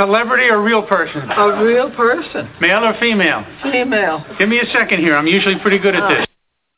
Celebrity or real person? A real person. Male or female? Female. Give me a second here. I'm usually pretty good at this.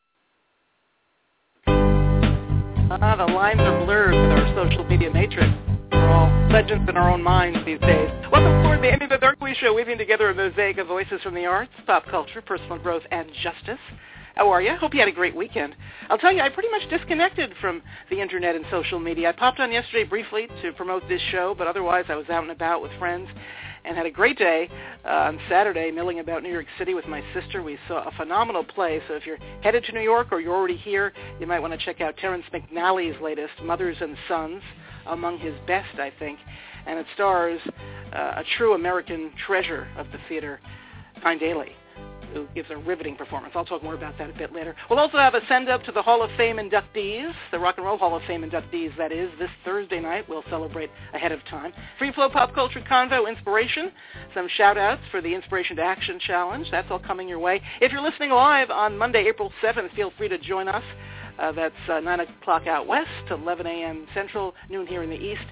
The lines are blurred with our social media matrix. We're all legends in our own minds these days. Welcome forward to the Andy the Darkly Show, weaving together a mosaic of voices from the arts, pop culture, personal growth, and justice. How are you? Hope you had a great weekend. I'll tell you, I pretty much disconnected from the internet and social media. I popped on yesterday briefly to promote this show, but otherwise I was out and about with friends and had a great day on Saturday milling about New York City with my sister. We saw a phenomenal play, so if you're headed to New York or you're already here, you might want to check out Terrence McNally's latest, Mothers and Sons, among his best, I think, and it stars a true American treasure of the theater, Tyne Daly, who gives a riveting performance. I'll talk more about that a bit later. We'll also have a send-up to the Hall of Fame inductees, the Rock and Roll Hall of Fame inductees, that is, this Thursday night. We'll celebrate ahead of time. Free Flow Pop Culture Convo Inspiration, some shout-outs for the Inspiration to Action Challenge. That's all coming your way. If you're listening live on Monday, April 7th, feel free to join us. That's 9 o'clock out west, 11 a.m. Central, noon here in the East,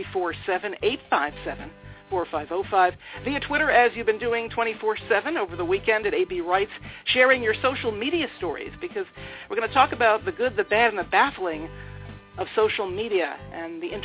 347-857. 4505 via Twitter, as you've been doing 24/7 over the weekend at AB Writes, sharing your social media stories, because we're going to talk about the good, the bad, and the baffling of social media and the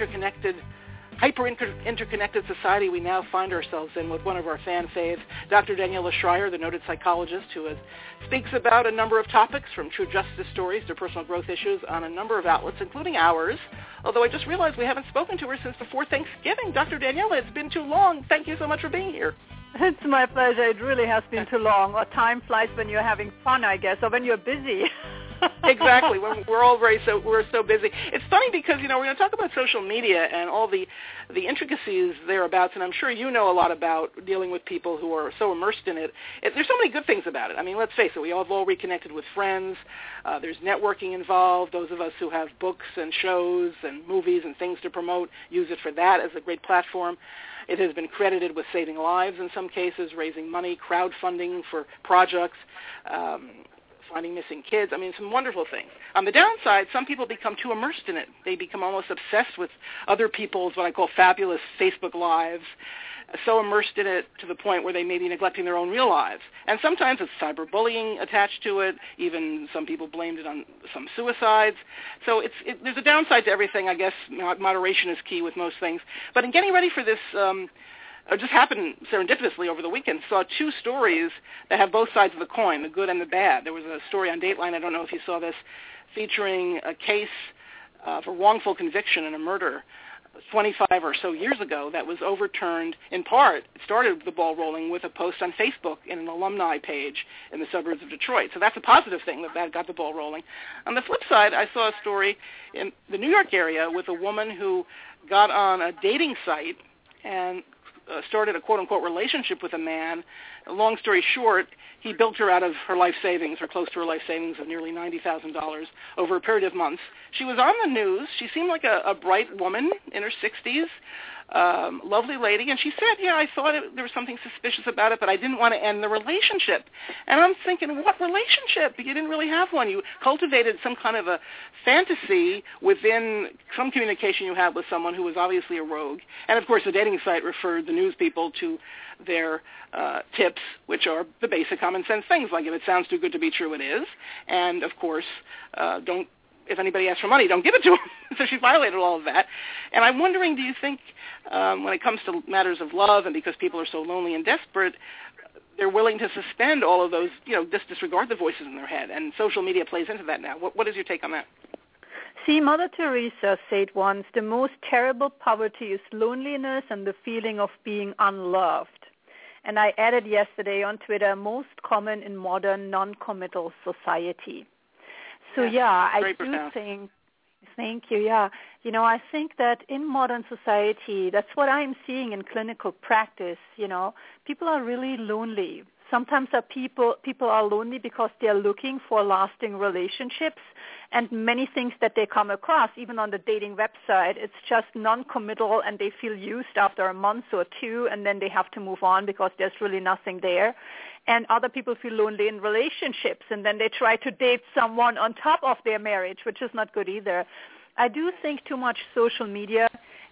hyper-interconnected society we now find ourselves in, with one of our fan faves, Dr. Daniela Schreier, the noted psychologist who speaks about a number of topics, from true justice stories to personal growth issues, on a number of outlets, including ours. Although I just realized we haven't spoken to her since before Thanksgiving. Dr. Daniela, it's been too long. Thank you so much for being here. It's my pleasure. It really has been too long. Or time flies when you're having fun, I guess, or when you're busy. Exactly. We're so busy. It's funny because, we're going to talk about social media and all the intricacies thereabouts, and I'm sure you know a lot about dealing with people who are so immersed in it. There's so many good things about it. I mean, let's face it, we all have all reconnected with friends. There's networking involved. Those of us who have books and shows and movies and things to promote use it for that as a great platform. It has been credited with saving lives in some cases, raising money, crowdfunding for projects, finding missing kids. I mean, some wonderful things. On the downside, some people become too immersed in it. They become almost obsessed with other people's what I call fabulous Facebook lives, so immersed in it to the point where they may be neglecting their own real lives. And sometimes it's cyberbullying attached to it. Even some people blamed it on some suicides. So there's a downside to everything. I guess moderation is key with most things. But in getting ready for this, it just happened serendipitously over the weekend. Saw two stories that have both sides of the coin, the good and the bad. There was a story on Dateline, I don't know if you saw this, featuring a case for wrongful conviction in a murder 25 or so years ago that was overturned in part. It started the ball rolling with a post on Facebook in an alumni page in the suburbs of Detroit. So that's a positive thing that got the ball rolling. On the flip side, I saw a story in the New York area with a woman who got on a dating site and started a quote-unquote relationship with a man. Long story short, he built her out of her life savings, or close to her life savings of nearly $90,000 over a period of months. She was on the news. She seemed like a bright woman in her 60s, lovely lady, and she said, I thought there was something suspicious about it, but I didn't want to end the relationship. And I'm thinking, what relationship? You didn't really have one. You cultivated some kind of a fantasy within some communication you had with someone who was obviously a rogue. And, of course, the dating site referred the news people to their tips, which are the basic common sense things, like if it sounds too good to be true, it is. And, of course, if anybody asks for money, don't give it to them. So she violated all of that. And I'm wondering, do you think when it comes to matters of love, and because people are so lonely and desperate, they're willing to suspend all of those, just disregard the voices in their head? And social media plays into that now. What is your take on that? See, Mother Teresa said once, the most terrible poverty is loneliness and the feeling of being unloved. And I added yesterday on Twitter, most common in modern non-committal society. So, I do think, thank you, I think that in modern society, that's what I'm seeing in clinical practice, people are really lonely. Sometimes people are lonely because they're looking for lasting relationships, and many things that they come across, even on the dating website, it's just non-committal, and they feel used after a month or two, and then they have to move on because there's really nothing there. And other people feel lonely in relationships, and then they try to date someone on top of their marriage, which is not good either. I do think too much social media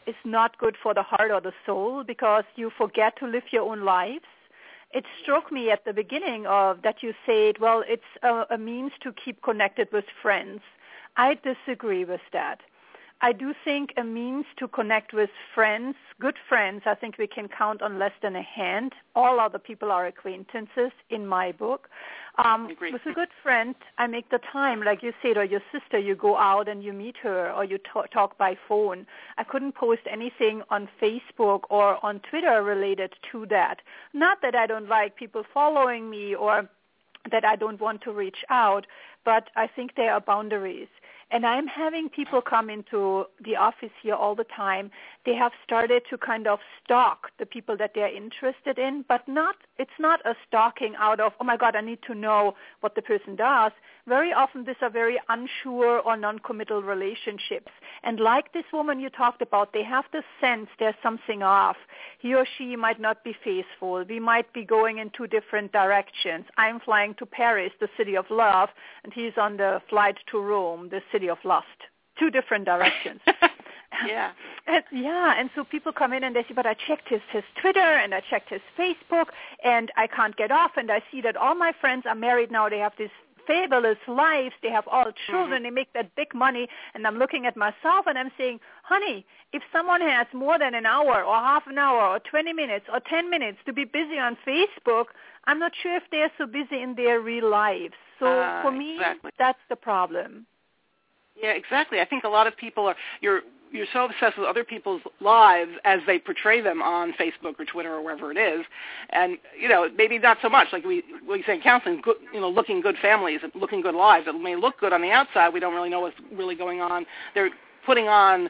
is not good for the heart or the soul because you forget to live your own lives. It struck me at the beginning of that you said, well, it's a means to keep connected with friends. I disagree with that. I do think a means to connect with friends, good friends, I think we can count on less than a hand. All other people are acquaintances in my book. With a good friend, I make the time, like you said, or your sister, you go out and you meet her or you talk by phone. I couldn't post anything on Facebook or on Twitter related to that. Not that I don't like people following me or that I don't want to reach out, but I think there are boundaries. And I'm having people come into the office here all the time. They have started to kind of stalk the people that they're interested in, but it's not a stalking out of, oh my God, I need to know what the person does. Very often these are very unsure or non-committal relationships. And like this woman you talked about, they have the sense there's something off. He or she might not be faithful. We might be going in two different directions. I'm flying to Paris, the city of love, and he's on the flight to Rome, the city of lust. Two different directions. Yeah. And so people come in and they say, but I checked his Twitter and I checked his Facebook and I can't get off, and I see that all my friends are married now. They have these fabulous lives. They have all children. They make that big money. And I'm looking at myself and I'm saying, honey, if someone has more than an hour or half an hour or 20 minutes or 10 minutes to be busy on Facebook, I'm not sure if they're so busy in their real lives. So for me, that's the problem. Yeah, exactly. I think a lot of people you're so obsessed with other people's lives as they portray them on Facebook or Twitter or wherever it is, and maybe not so much like we say in counseling, good, looking good families and looking good lives. It may look good on the outside. We don't really know what's really going on. They're putting on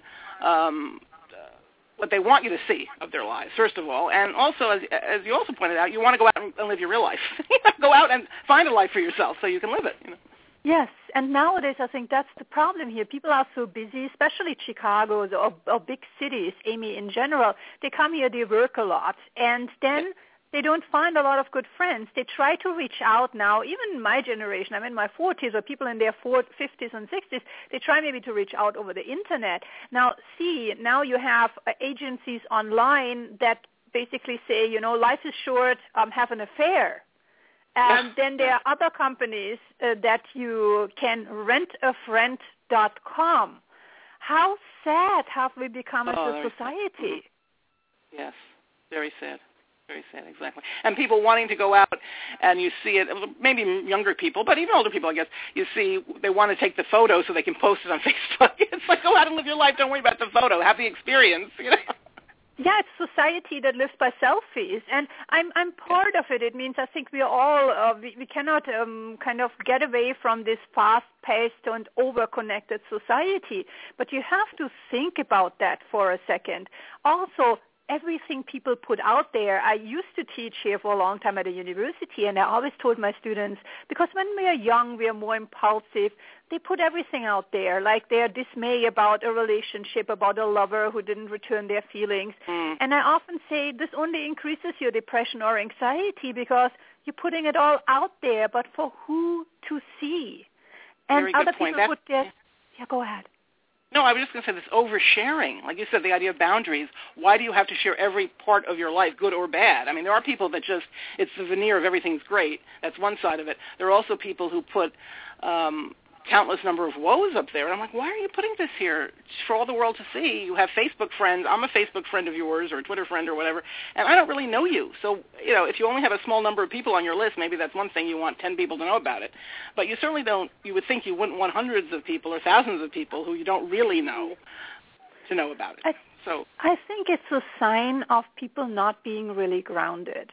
what they want you to see of their lives, first of all, and also as you also pointed out, you want to go out and live your real life. Go out and find a life for yourself so you can live it. Yes, and nowadays I think that's the problem here. People are so busy, especially Chicago or big cities, Amy, in general. They come here, they work a lot, and then they don't find a lot of good friends. They try to reach out now, even my generation, I'm in my 40s, or people in their 50s and 60s, they try maybe to reach out over the Internet. Now you have agencies online that basically say, life is short, have an affair. And then there are other companies that you can rentafriend.com. How sad have we become as a society? Yes, very sad. Very sad, exactly. And people wanting to go out, and you see it, maybe younger people, but even older people, I guess, you see they want to take the photo so they can post it on Facebook. It's like, go out and live your life. Don't worry about the photo. Have the experience, Yeah, it's society that lives by selfies, and I'm part of it. It means I think we all we cannot kind of get away from this fast-paced and over-connected society. But you have to think about that for a second. Also, everything people put out there. I used to teach here for a long time at a university, and I always told my students, because when we are young, we are more impulsive. They put everything out there, like their dismay about a relationship, about a lover who didn't return their feelings. And I often say this only increases your depression or anxiety because you're putting it all out there, but for who to see? And very other good point. people would just, go ahead. No, I was just going to say this oversharing. Like you said, the idea of boundaries. Why do you have to share every part of your life, good or bad? I mean, there are people that just, it's the veneer of everything's great. That's one side of it. There are also people who put countless number of woes up there. And I'm like, why are you putting this here for all the world to see? You have Facebook friends. I'm a Facebook friend of yours or a Twitter friend or whatever, and I don't really know you. So, if you only have a small number of people on your list, maybe that's one thing. You want 10 people to know about it. But you certainly don't, you would think you wouldn't want hundreds of people or thousands of people who you don't really know to know about it. I think it's a sign of people not being really grounded.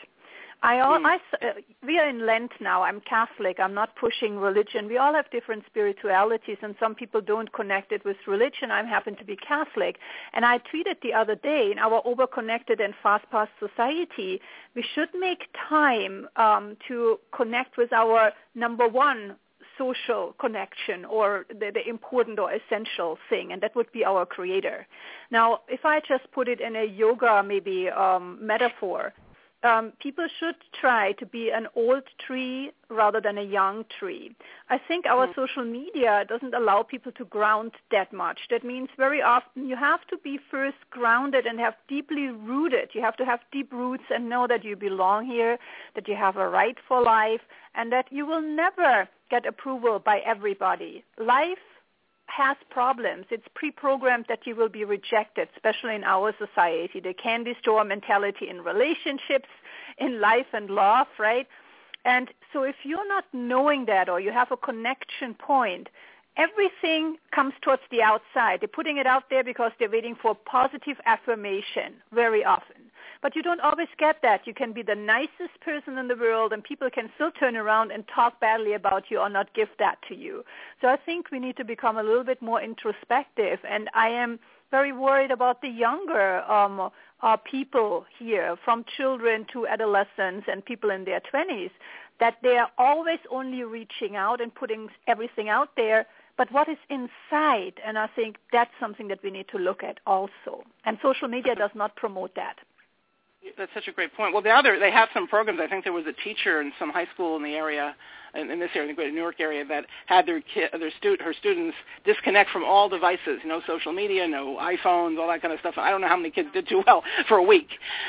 We are in Lent now. I'm Catholic. I'm not pushing religion. We all have different spiritualities, and some people don't connect it with religion. I happen to be Catholic. And I tweeted the other day, in our overconnected and fast-paced society, we should make time to connect with our number one social connection or the important or essential thing, and that would be our Creator. Now, if I just put it in a yoga maybe metaphor, people should try to be an old tree rather than a young tree. I think our social media doesn't allow people to ground that much. That means very often you have to be first grounded and have deeply rooted. You have to have deep roots and know that you belong here, that you have a right for life, and that you will never get approval by everybody. Life has problems. It's pre-programmed that you will be rejected, especially in our society. The candy store mentality in relationships, in life and love, right? And so if you're not knowing that or you have a connection point, everything comes towards the outside. They're putting it out there because they're waiting for positive affirmation very often. But you don't always get that. You can be the nicest person in the world and people can still turn around and talk badly about you or not give that to you. So I think we need to become a little bit more introspective. And I am very worried about the younger people here, from children to adolescents and people in their 20s, that they are always only reaching out and putting everything out there. But what is inside? And I think that's something that we need to look at also. And social media does not promote that. That's such a great point. Well, they have some programs. I think there was a teacher in some high school in the area, in this area, in the Greater New York area, that had her students disconnect from all devices, social media, no iPhones, all that kind of stuff. I don't know how many kids did too well for a week.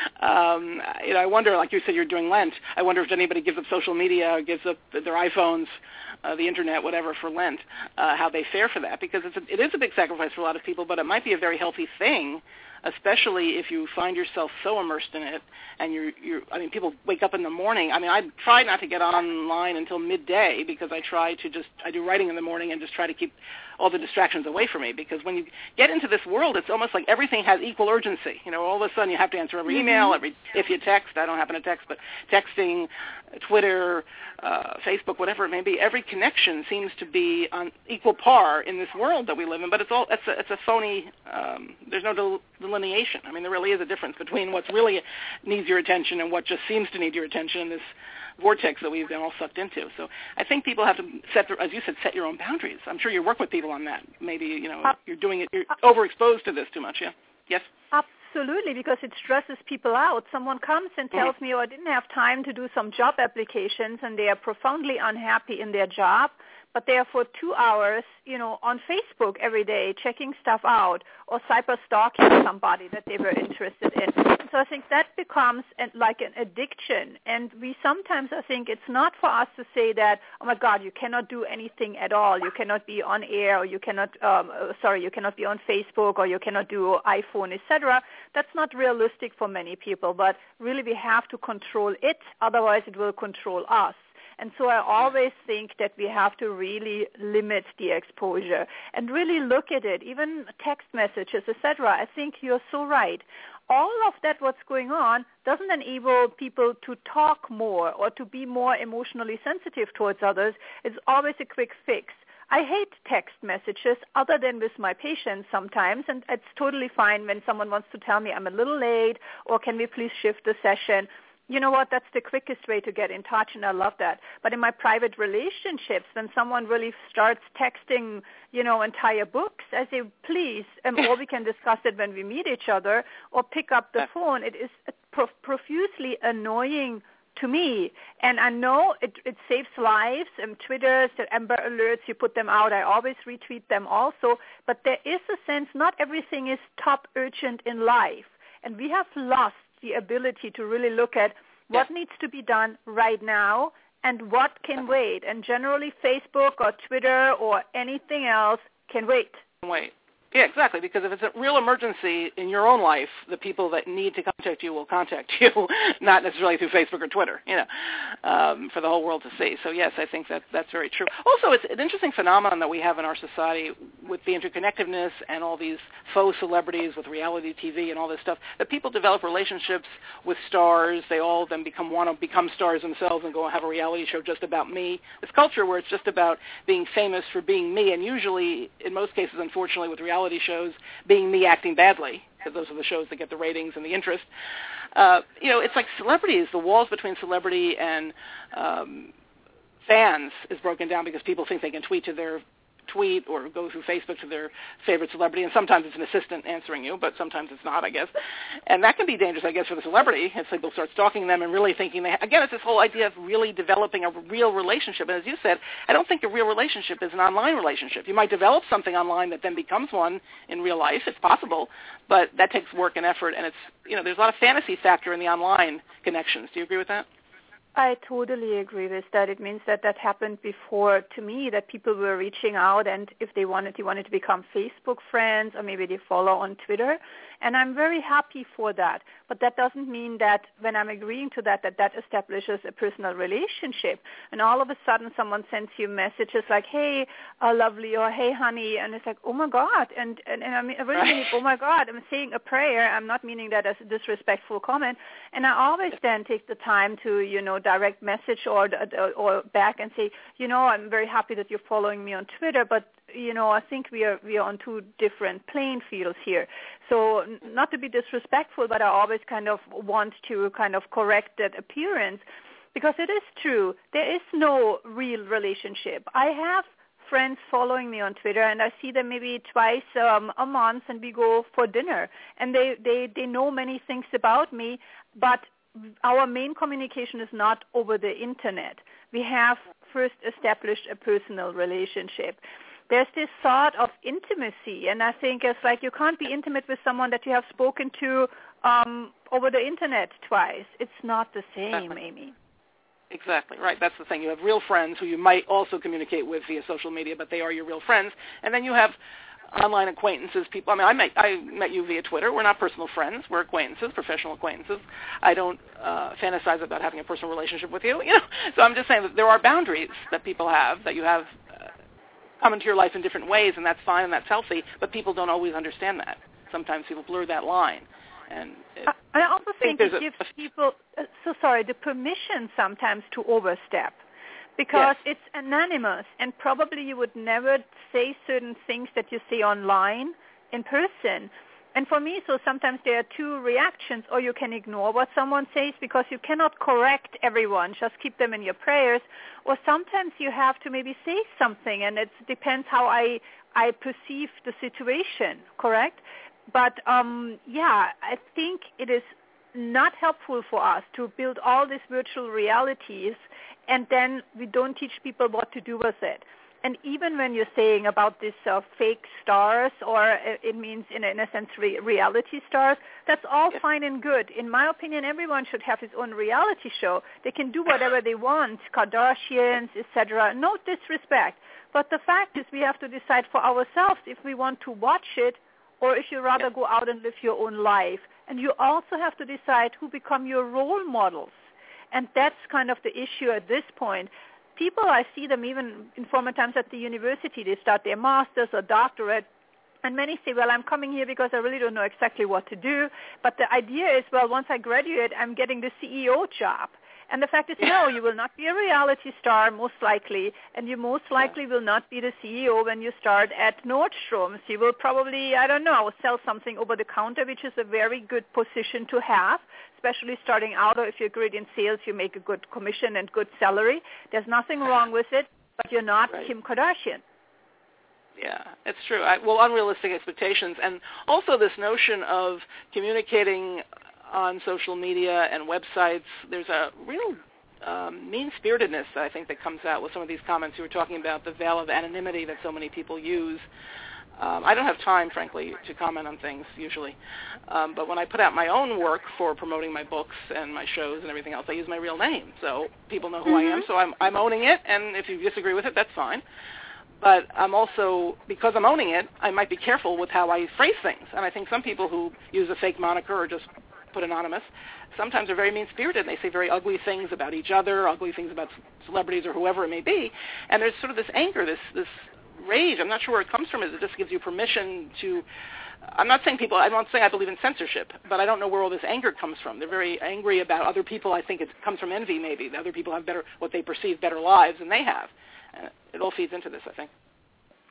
I wonder, like you said, you're doing Lent. I wonder if anybody gives up social media, gives up their iPhones, the internet, whatever, for Lent, how they fare for that, because it is a big sacrifice for a lot of people, but it might be a very healthy thing, especially if you find yourself so immersed in it, and people wake up in the morning. I try not to get online until midday because I do writing in the morning and just try to keep all the distractions away from me, because when you get into this world, it's almost like everything has equal urgency. All of a sudden you have to answer every email, if you text, I don't happen to text, but texting, Twitter, Facebook, whatever it may be, every connection seems to be on equal par in this world that we live in, but it's a phony, there's no delineation. There really is a difference between what really needs your attention and what just seems to need your attention in this vortex that we've been all sucked into. So I think people have to as you said, set your own boundaries. I'm sure you work with people on that. Maybe, you're doing it, you're overexposed to this too much, yeah? Yes? Absolutely, because it stresses people out. Someone comes and tells me, I didn't have time to do some job applications, and they are profoundly unhappy in their job, but they are for 2 hours, on Facebook every day checking stuff out or cyber stalking somebody that they were interested in. So I think that becomes like an addiction. And we sometimes, I think it's not for us to say that, oh my God, you cannot do anything at all. You cannot be on air, or you cannot be on Facebook, or you cannot do iPhone, etc. That's not realistic for many people. But really we have to control it, otherwise it will control us. And so I always think that we have to really limit the exposure and really look at it, even text messages, etc. I think you're so right. All of that, what's going on, doesn't enable people to talk more or to be more emotionally sensitive towards others. It's always a quick fix. I hate text messages other than with my patients sometimes, and it's totally fine when someone wants to tell me I'm a little late or can we please shift the session. You know what, that's the quickest way to get in touch, and I love that. But in my private relationships, when someone really starts texting, entire books, I say, please, or we can discuss it when we meet each other, or pick up the phone. It is profusely annoying to me. And I know it saves lives, and Twitter, the Amber Alerts, you put them out. I always retweet them also. But there is a sense not everything is top urgent in life, and we have lost the ability to really look at what needs to be done right now and what can wait. And generally Facebook or Twitter or anything else can wait. Yeah, exactly, because if it's a real emergency in your own life, the people that need to contact you will contact you, not necessarily through Facebook or Twitter, for the whole world to see. So, yes, I think that's very true. Also, it's an interesting phenomenon that we have in our society with the interconnectedness and all these faux celebrities with reality TV and all this stuff, that people develop relationships with stars. They all then want to become stars themselves and go and have a reality show just about me. This culture where it's just about being famous for being me, and usually, in most cases, unfortunately, with reality shows, being me acting badly, because those are the shows that get the ratings and the interest. It's like celebrities. The walls between celebrity and fans is broken down because people think they can tweet to their tweet or go through Facebook to their favorite celebrity, and sometimes it's an assistant answering you, but sometimes it's not, I guess. And that can be dangerous, I guess, for the celebrity as people start stalking them and really thinking again, it's this whole idea of really developing a real relationship. And as you said, I don't think a real relationship is an online relationship. You might develop something online that then becomes one in real life. It's possible, but that takes work and effort, and there's a lot of fantasy factor in the online connections. Do you agree with that? I totally agree with that. It means that happened before to me, that people were reaching out, and if they wanted to become Facebook friends, or maybe they follow on Twitter. And I'm very happy for that. But that doesn't mean that when I'm agreeing to that establishes a personal relationship. And all of a sudden someone sends you messages like, hey, lovely, or hey, honey, and it's like, oh, my God. And I mean, I really mean, oh, my God, I'm saying a prayer. I'm not meaning that as a disrespectful comment. And I always then take the time to, direct message or back and say, I'm very happy that you're following me on Twitter, but I think we are on two different playing fields here. So not to be disrespectful, but I always kind of want to kind of correct that appearance, because it is true. There is no real relationship. I have friends following me on Twitter, and I see them maybe twice a month, and we go for dinner. And they know many things about me, but our main communication is not over the Internet. We have first established a personal relationship. There's this thought of intimacy, and I think it's like you can't be intimate with someone that you have spoken to over the Internet twice. It's not the same, Amy. Exactly, right. That's the thing. You have real friends who you might also communicate with via social media, but they are your real friends. And then you have online acquaintances, people. I mean, I met you via Twitter. We're not personal friends. We're acquaintances, professional acquaintances. I don't fantasize about having a personal relationship with you. So I'm just saying that there are boundaries that people have, that you have come into your life in different ways, and that's fine and that's healthy, but people don't always understand that. Sometimes people blur that line. And I also think it gives people, the permission sometimes to overstep, because it's anonymous, and probably you would never say certain things that you say online in person. And for me, so sometimes there are two reactions, or you can ignore what someone says because you cannot correct everyone, just keep them in your prayers, or sometimes you have to maybe say something, and it depends how I perceive the situation, correct? But, I think it is not helpful for us to build all these virtual realities, and then we don't teach people what to do with it. And even when you're saying about these fake stars, or it means in a sense reality stars, that's all fine and good. In my opinion, everyone should have his own reality show. They can do whatever they want, Kardashians, etc. No disrespect. But the fact is we have to decide for ourselves if we want to watch it, or if you rather go out and live your own life. And you also have to decide who become your role models. And that's kind of the issue at this point. People, I see them even in former times at the university. They start their master's or doctorate, and many say, well, I'm coming here because I really don't know exactly what to do. But the idea is, well, once I graduate, I'm getting the CEO job. And the fact is, no, you will not be a reality star, most likely, and you most likely will not be the CEO when you start at Nordstrom's. You will probably, sell something over the counter, which is a very good position to have, especially starting out, or if you're great in sales, you make a good commission and good salary. There's nothing wrong with it, but you're not Kim Kardashian. Yeah, it's true. Unrealistic expectations, and also this notion of communicating on social media and websites. There's a real mean-spiritedness, I think, that comes out with some of these comments. You were talking about the veil of anonymity that so many people use. I don't have time, frankly, to comment on things usually. But when I put out my own work for promoting my books and my shows and everything else, I use my real name. So people know who I am. So I'm owning it, and if you disagree with it, that's fine. But I'm also, because I'm owning it, I might be careful with how I phrase things. And I think some people who use a fake moniker or just put anonymous sometimes are very mean-spirited, and they say very ugly things about each other, ugly things about celebrities or whoever it may be. And there's sort of this anger, this rage. I'm not sure where it comes from. It just gives you permission to, I'm not saying I believe in censorship, but I don't know where all this anger comes from. They're very angry about other people. I think it comes from envy, maybe. The other people have what they perceive better lives than they have. It all feeds into this, I think.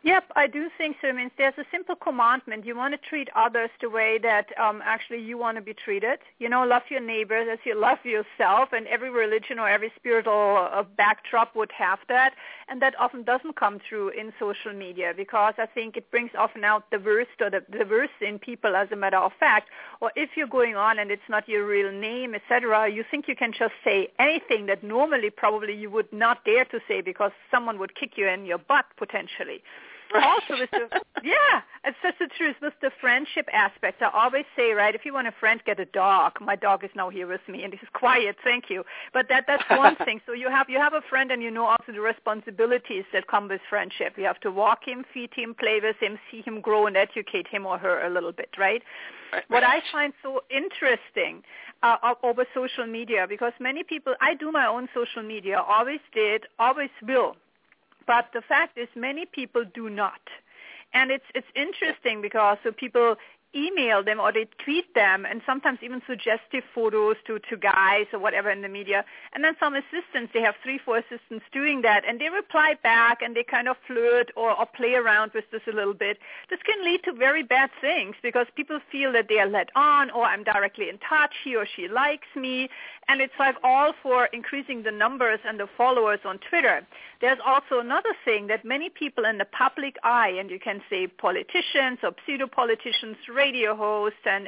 Yep, I do think so. I mean, there's a simple commandment. You want to treat others the way that actually you want to be treated. Love your neighbors as you love yourself, and every religion or every spiritual backdrop would have that. And that often doesn't come through in social media because I think it brings often out the worst or the worst in people as a matter of fact. Or if you're going on and it's not your real name, etc., you think you can just say anything that normally probably you would not dare to say because someone would kick you in your butt potentially. Also, it's just the truth with the friendship aspect. I always say, right, if you want a friend, get a dog. My dog is now here with me, and he's quiet. Thank you. But that's one thing. So you have a friend, and you know also the responsibilities that come with friendship. You have to walk him, feed him, play with him, see him grow, and educate him or her a little bit, right? What I find so interesting over social media, because many people, I do my own social media, always did, always will. But the fact is many people do not. And it's interesting because so people email them or they tweet them and sometimes even suggestive photos to guys or whatever in the media. And then some assistants, they have 3-4 assistants doing that, and they reply back and they kind of flirt or play around with this a little bit. This can lead to very bad things because people feel that they are led on or I'm directly in touch, he or she likes me. And it's like all for increasing the numbers and the followers on Twitter. There's also another thing that many people in the public eye, and you can say politicians or pseudo-politicians, radio hosts and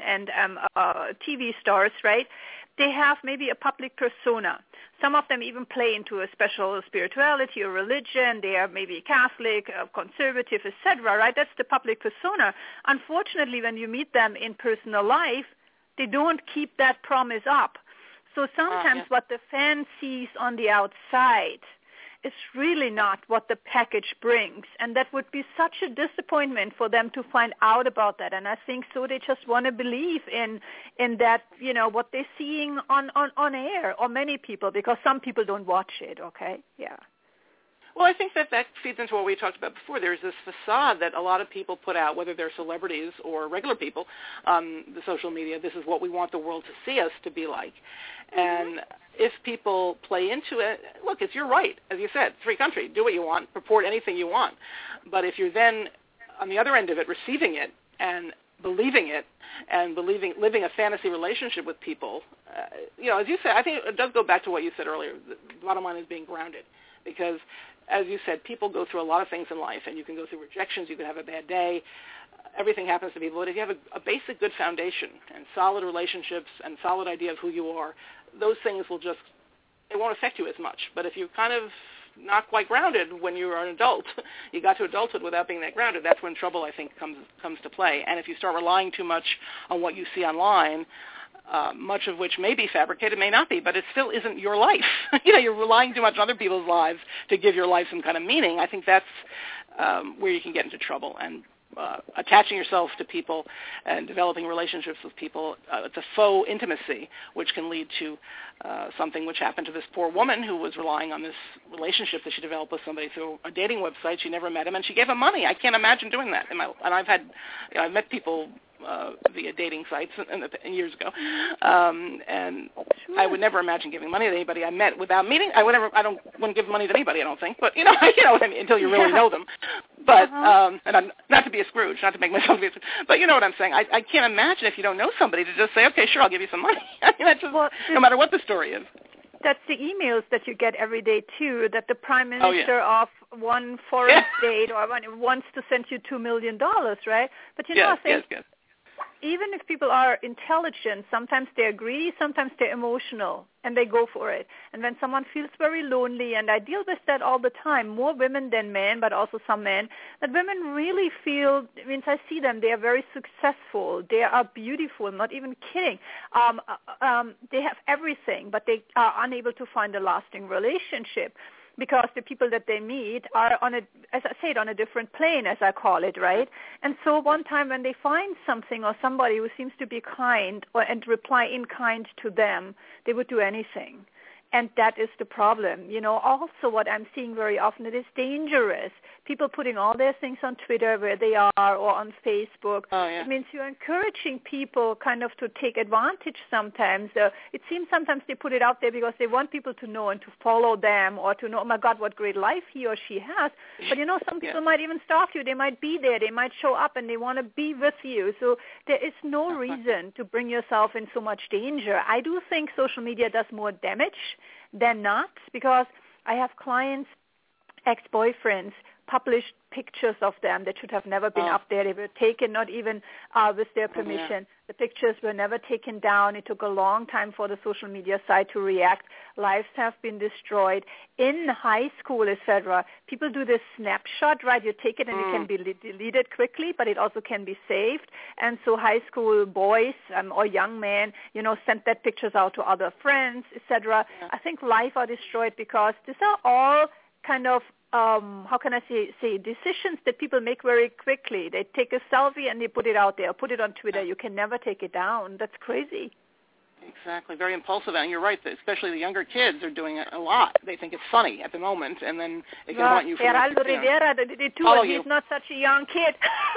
TV stars, right? They have maybe a public persona. Some of them even play into a special spirituality or religion. They are maybe Catholic, conservative, etc., right? That's the public persona. Unfortunately, when you meet them in personal life, they don't keep that promise up. So sometimes what the fan sees on the outside is really not what the package brings. And that would be such a disappointment for them to find out about that. And I think so they just want to believe in that, what they're seeing on air, or many people, because some people don't watch it, okay? Yeah. Well, I think that feeds into what we talked about before. There's this facade that a lot of people put out, whether they're celebrities or regular people on the social media. This is what we want the world to see us to be like. And if people play into it, look, it's your right. As you said, free country. Do what you want. Purport anything you want. But if you're then on the other end of it, receiving it and believing it and living a fantasy relationship with people, as you said, I think it does go back to what you said earlier. The bottom line is being grounded. Because, as you said, people go through a lot of things in life, and you can go through rejections, you can have a bad day, everything happens to people. But if you have a basic good foundation and solid relationships and solid idea of who you are, those things it won't affect you as much. But if you're kind of not quite grounded when you are an adult, you got to adulthood without being that grounded, that's when trouble, I think, comes to play. And if you start relying too much on what you see online, much of which may be fabricated, may not be, but it still isn't your life. You're relying too much on other people's lives to give your life some kind of meaning. I think that's where you can get into trouble. And attaching yourself to people and developing relationships with people, it's a faux intimacy, which can lead to something which happened to this poor woman who was relying on this relationship that she developed with somebody through a dating website. She never met him, and she gave him money. I can't imagine doing that. And I've met people via dating sites years ago, and sure. I would never imagine giving money to anybody I met without meeting. I wouldn't give money to anybody, I don't think. But what I mean, until you really know them. But and not to be a Scrooge, not to make myself be a Scrooge, but you know what I'm saying. I can't imagine if you don't know somebody to just say, okay, sure, I'll give you some money. I mean, that's just, no matter what the story is. That's the emails that you get every day, too, that the prime minister of one foreign state or wants to send you $2 million, right? But I think even if people are intelligent, sometimes they're greedy, sometimes they're emotional, and they go for it. And when someone feels very lonely, and I deal with that all the time, more women than men, but also some men, that women really feel, I see them, they are very successful, they are beautiful, not even kidding. They have everything, but they are unable to find a lasting relationship, because the people that they meet are on a different plane, as I call it, right? And so one time when they find something or somebody who seems to be kind and reply in kind to them, they would do anything. And that is the problem. Also what I'm seeing very often, it is dangerous. People putting all their things on Twitter where they are or on Facebook. Oh, yeah. It means you're encouraging people kind of to take advantage sometimes. It seems sometimes they put it out there because they want people to know and to follow them or to know, oh, my God, what great life he or she has. But, some people might even stalk you. They might be there. They might show up and they want to be with you. So there is no reason to bring yourself in so much danger. I do think social media does more damage than not, because I have clients, ex-boyfriends, published pictures of them that should have never been up there. They were taken not even with their permission. Yeah. The pictures were never taken down. It took a long time for the social media site to react. Lives have been destroyed. In high school, etc., people do this snapshot, right? You take it and it can be deleted quickly, but it also can be saved. And so high school boys or young men, sent that pictures out to other friends, etc. Yeah. I think lives are destroyed because these are all kind of how can I say decisions that people make very quickly. They take a selfie and they put it out there, put it on Twitter. You can never take it down. That's crazy. Exactly. Very impulsive. And you're right, especially the younger kids are doing it a lot. They think it's funny at the moment, and then they can want you for Geraldo Rivera, he's not such a young kid.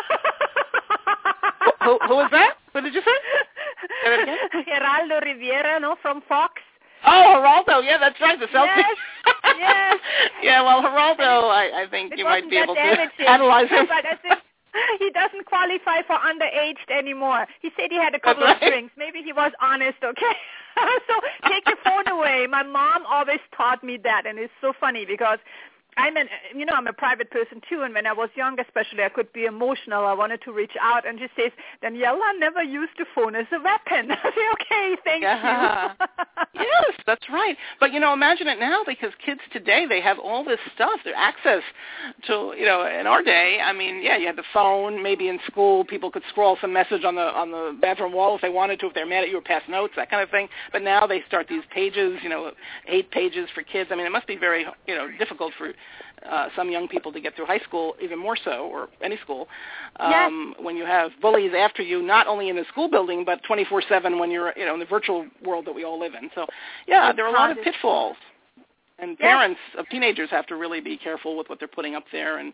Who is that? What did you say? Geraldo Rivera, from Fox. Oh, Geraldo. Yeah, that's right. The selfie. Yes. Yeah, well, Geraldo, I think you might be able to analyze him. But I think he doesn't qualify for underaged anymore. He said he had a couple of drinks. Maybe he was honest, okay? So take your phone away. My mom always taught me that, and it's so funny because I'm a private person too, and when I was young especially, I could be emotional. I wanted to reach out, and she says, Daniela never used the phone as a weapon. I say, okay, thank you. Yes, that's right. But, imagine it now, because kids today, they have all this stuff. Their access to, in our day, you had the phone. Maybe in school, people could scroll some message on the bathroom wall if they wanted to, if they're mad at you or pass notes, that kind of thing. But now they start these pages, 8 pages for kids. It must be very, difficult for some young people to get through high school, even more so, or any school, when you have bullies after you, not only in the school building, but 24/7 when you're, in the virtual world that we all live in. So, there are a lot of pitfalls, and parents of teenagers have to really be careful with what they're putting up there, and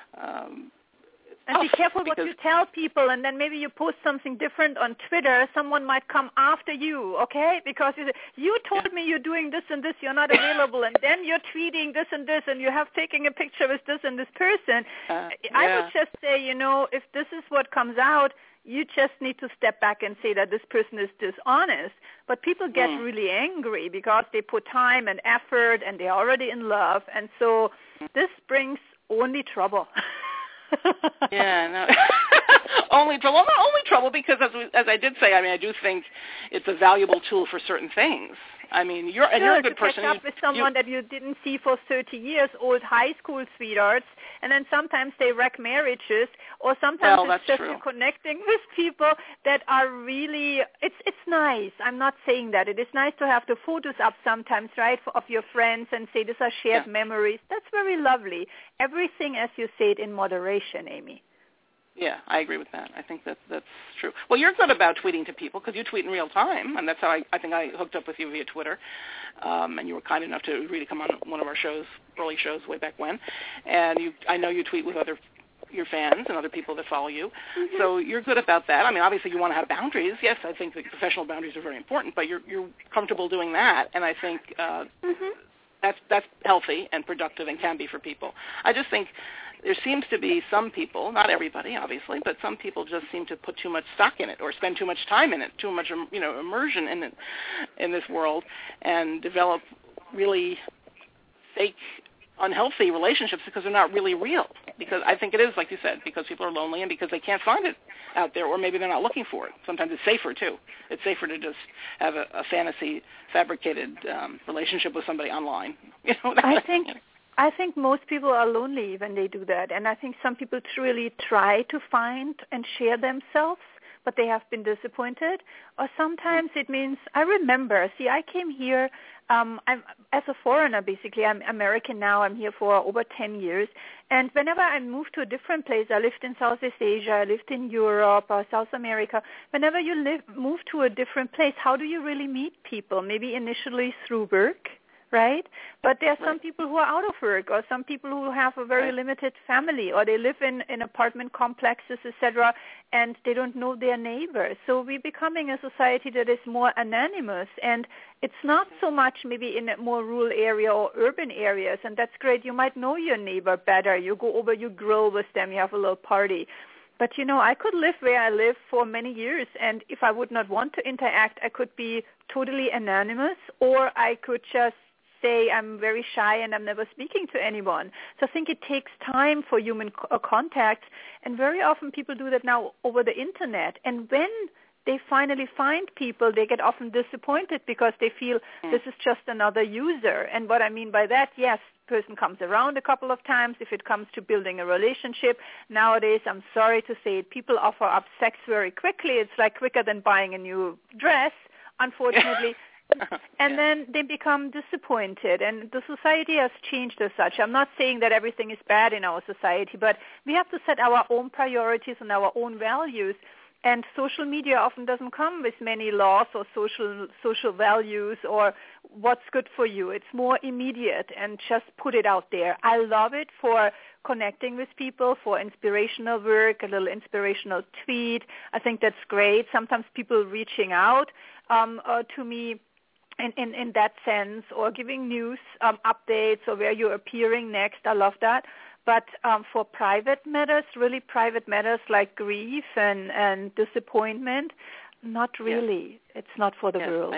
be careful what you tell people, and then maybe you post something different on Twitter. Someone might come after you, okay? Because you told me you're doing this and this, you're not available, and then you're tweeting this and this, and you have taken a picture with this and this person. I would just say, if this is what comes out, you just need to step back and say that this person is dishonest. But people get really angry because they put time and effort, and they're already in love, and so this brings only trouble. Only trouble. Well, not only trouble, because as I did say, I do think it's a valuable tool for certain things. You're a good person. Catch up with someone that you didn't see for 30 years, old high school sweethearts, and then sometimes they wreck marriages, or sometimes it's just you connecting with people that are really, it's nice. I'm not saying that. It is nice to have the photos up sometimes, right, of your friends and say these are shared memories. That's very lovely. Everything, as you said, in moderation, Amy. Yeah, I agree with that. I think that's true. Well, you're good about tweeting to people because you tweet in real time, and that's how I think I hooked up with you via Twitter. And you were kind enough to agree to come on one of our shows, early shows way back when. And I know you tweet with your fans and other people that follow you. Mm-hmm. So you're good about that. Obviously you want to have boundaries. Yes, I think the professional boundaries are very important, but you're comfortable doing that, and I think that's healthy and productive and can be for people. I just think there seems to be some people, not everybody obviously, but some people just seem to put too much stock in it or spend too much time in it, too much immersion in it, in this world, and develop really fake, unhealthy relationships because they're not really real. Because I think it is, like you said, because people are lonely and because they can't find it out there, or maybe they're not looking for it. Sometimes it's safer too. It's safer to just have a fantasy, fabricated relationship with somebody online. I think most people are lonely when they do that, and I think some people truly try to find and share themselves, but they have been disappointed. Or sometimes it means, I remember, I came here, I'm as a foreigner basically. I'm American now. I'm here for over 10 years. And whenever I moved to a different place, I lived in Southeast Asia, I lived in Europe or South America. Whenever you move to a different place, how do you really meet people? Maybe initially through work. right? But there are some people who are out of work, or some people who have a very limited family, or they live in apartment complexes, etc., and they don't know their neighbors. So we're becoming a society that is more anonymous, and it's not so much maybe in a more rural area or urban areas, and that's great. You might know your neighbor better. You go over, you grill with them, you have a little party. But, I could live where I live for many years, and if I would not want to interact, I could be totally anonymous, or I could just say I'm very shy and I'm never speaking to anyone. So I think it takes time for human contact, and very often people do that now over the Internet. And when they finally find people, they get often disappointed because they feel this is just another user. And what I mean by that, yes, person comes around a couple of times. If it comes to building a relationship, nowadays, I'm sorry to say it, people offer up sex very quickly. It's like quicker than buying a new dress, unfortunately. And then they become disappointed, and the society has changed as such. I'm not saying that everything is bad in our society, but we have to set our own priorities and our own values. And social media often doesn't come with many laws or social values or what's good for you. It's more immediate and just put it out there. I love it for connecting with people, for inspirational work, a little inspirational tweet. I think that's great. Sometimes people reaching out to me in that sense, or giving news updates or where you're appearing next. I love that. But for private matters, really private matters like grief and disappointment, not really. It's not for the world.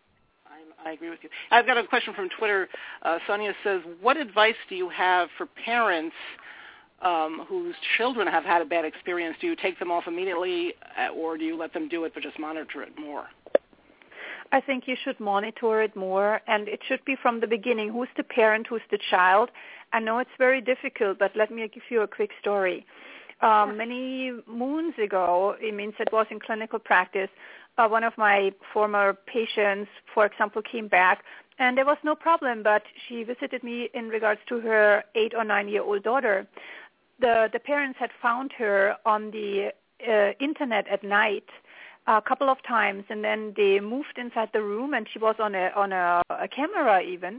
I agree with you. I've got a question from Twitter. Sonia says, what advice do you have for parents whose children have had a bad experience? Do you take them off immediately, or do you let them do it but just monitor it more? I think you should monitor it more, and it should be from the beginning. Who's the parent? Who's the child? I know it's very difficult, but let me give you a quick story. Many moons ago, it means it was in clinical practice, one of my former patients, for example, came back, and there was no problem, but she visited me in regards to her 8 or 9-year-old daughter. The parents had found her on the Internet at night a couple of times, and then they moved inside the room, and she was on a camera even.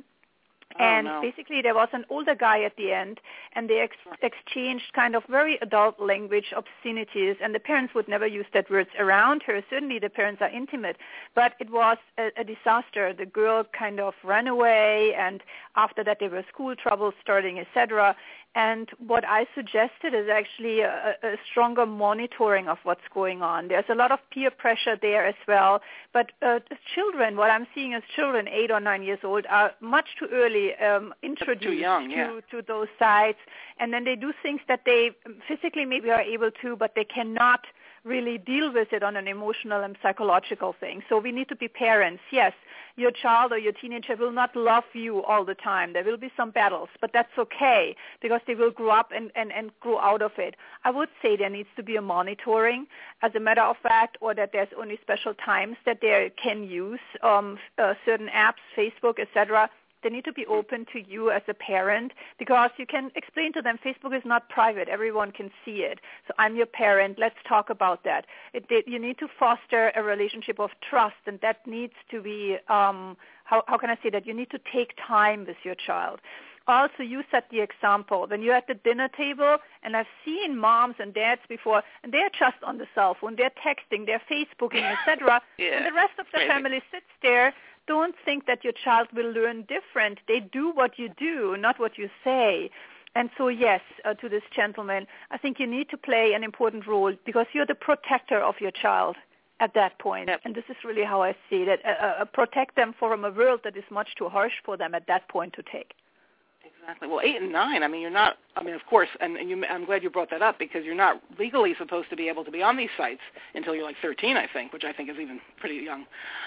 And basically there was an older guy at the end, and they exchanged kind of very adult language, obscenities, and the parents would never use that words around her. Certainly the parents are intimate, but it was a disaster. The girl kind of ran away, and after that there were school troubles starting, etc. And what I suggested is actually a stronger monitoring of what's going on. There's a lot of peer pressure there as well. But children, what I'm seeing is children 8 or 9 years old are much too early introduced to those sites. And then they do things that they physically maybe are able to, but they cannot really deal with it on an emotional and psychological thing. So we need to be parents. Yes, your child or your teenager will not love you all the time. There will be some battles, but that's okay because they will grow up and grow out of it. I would say there needs to be a monitoring as a matter of fact, or that there's only special times that they can use certain apps, Facebook, etc. They need to be open to you as a parent because you can explain to them Facebook is not private. Everyone can see it. So I'm your parent. Let's talk about that. You need to foster a relationship of trust, and that needs to be, how can I say that? You need to take time with your child. Also, you set the example. When you're at the dinner table, and I've seen moms and dads before, and they're just on the cell phone. They're texting, they're Facebooking, etc. And the rest of the family sits there. Don't think that your child will learn different. They do what you do, not what you say. And so, yes, to this gentleman, I think you need to play an important role because you're the protector of your child at that point. Yep. And this is really how I see it. Protect them from a world that is much too harsh for them at that point to take. Exactly. Well, 8 and 9, I mean, you're not, I mean, of course, and I'm glad you brought that up because you're not legally supposed to be able to be on these sites until you're like 13, I think, which I think is even pretty young.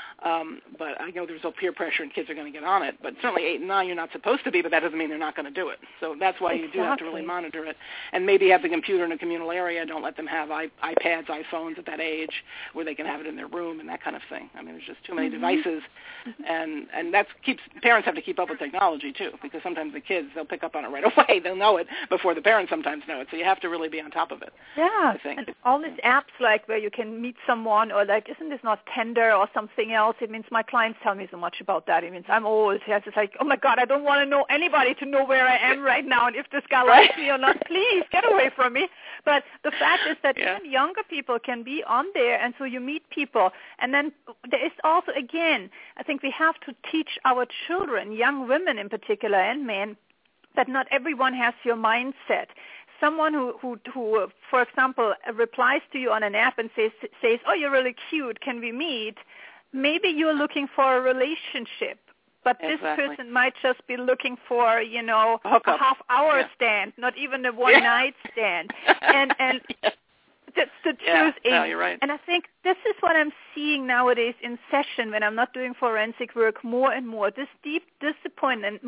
But I know there's no peer pressure and kids are going to get on it. But certainly 8 and 9, you're not supposed to be, but that doesn't mean they're not going to do it. So that's why you do have to really monitor it. And maybe have the computer in a communal area. Don't let them have iPads, iPhones at that age where they can have it in their room and that kind of thing. I mean, there's just too many devices. And that parents have to keep up with technology, too, because sometimes the kids, they'll pick up on it right away. They'll know it. before the parents sometimes know it. So you have to really be on top of it. Yeah, I think. and all these apps like where you can meet someone or like, isn't this not Tinder or something else? It means my clients tell me so much about that. It means I'm always here. It's like, oh my God, I don't want to know anybody to know where I am right now and if this guy likes me or not. Please get away from me. But the fact is that even younger people can be on there, and so you meet people. And then there is also, again, I think we have to teach our children, young women in particular and men, that not everyone has your mindset. Someone who, for example, replies to you on an app and says, oh, you're really cute, can we meet? Maybe you're looking for a relationship. But this person might just be looking for, a half-hour stand, not even a one-night stand. And that's the truth. No, you're right. And I think this is what I'm seeing nowadays in session when I'm not doing forensic work more and more, this deep disappointment.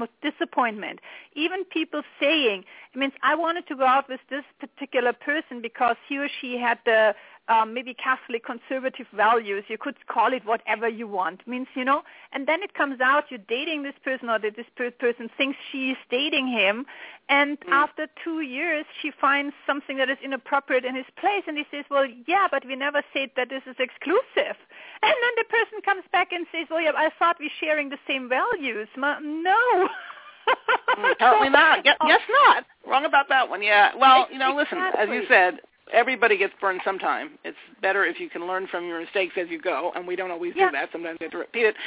Even people saying, it means I wanted to go out with this particular person because he or she had the maybe Catholic conservative values. You could call it whatever you want. Means, and then it comes out you're dating this person or that this person thinks she's dating him. And after 2 years, she finds something that is inappropriate in his place. And he says, well, yeah, but we never said that this is exclusive. And then the person comes back and says, well, yeah, I thought we're sharing the same values. No. Apparently not. Yes, not. Wrong about that one. Yeah. Well, listen, as you said, everybody gets burned sometime. It's better if you can learn from your mistakes as you go, and we don't always do that. Sometimes we have to repeat it,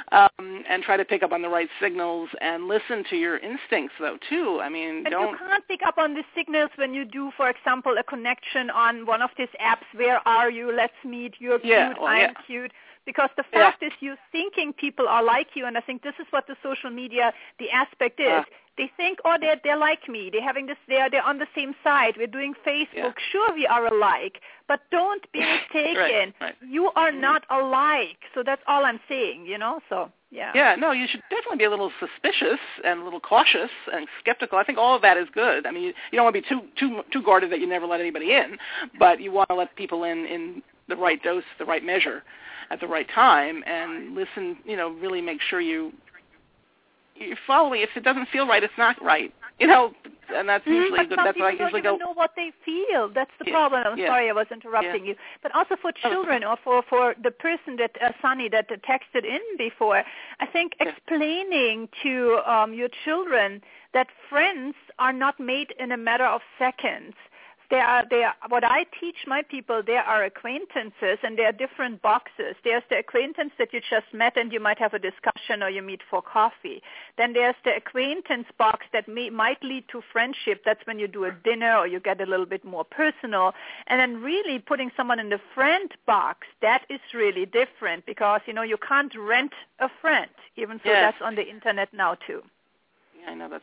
and try to pick up on the right signals and listen to your instincts, though, too. I mean, and you can't pick up on the signals when you do, for example, a connection on one of these apps. Where are you? Let's meet. You're cute. I'm cute. Because the fact is you're thinking people are like you, and I think this is what the social media, the aspect is. They think, oh, they're like me. They're having this. They're on the same side. We're doing Facebook. Yeah. Sure, we are alike, but don't be mistaken. Right. You are not alike. So that's all I'm saying. So yeah. Yeah. No, you should definitely be a little suspicious and a little cautious and skeptical. I think all of that is good. I mean, you don't want to be too guarded that you never let anybody in, but you want to let people in the right dose, the right measure, at the right time, and listen. Really make sure you're following. If it doesn't feel right, it's not right. And that's usually good. That's why I usually go. Don't even know what they feel. That's the problem. I'm sorry I was interrupting you. But also for children or for the person that Sunny that texted in before, I think explaining to your children that friends are not made in a matter of seconds. They are what I teach my people, there are acquaintances and there are different boxes. There's the acquaintance that you just met and you might have a discussion or you meet for coffee. Then there's the acquaintance box that might lead to friendship. That's when you do a dinner or you get a little bit more personal. And then really putting someone in the friend box, that is really different because, you can't rent a friend, even though that's on the internet now too. I know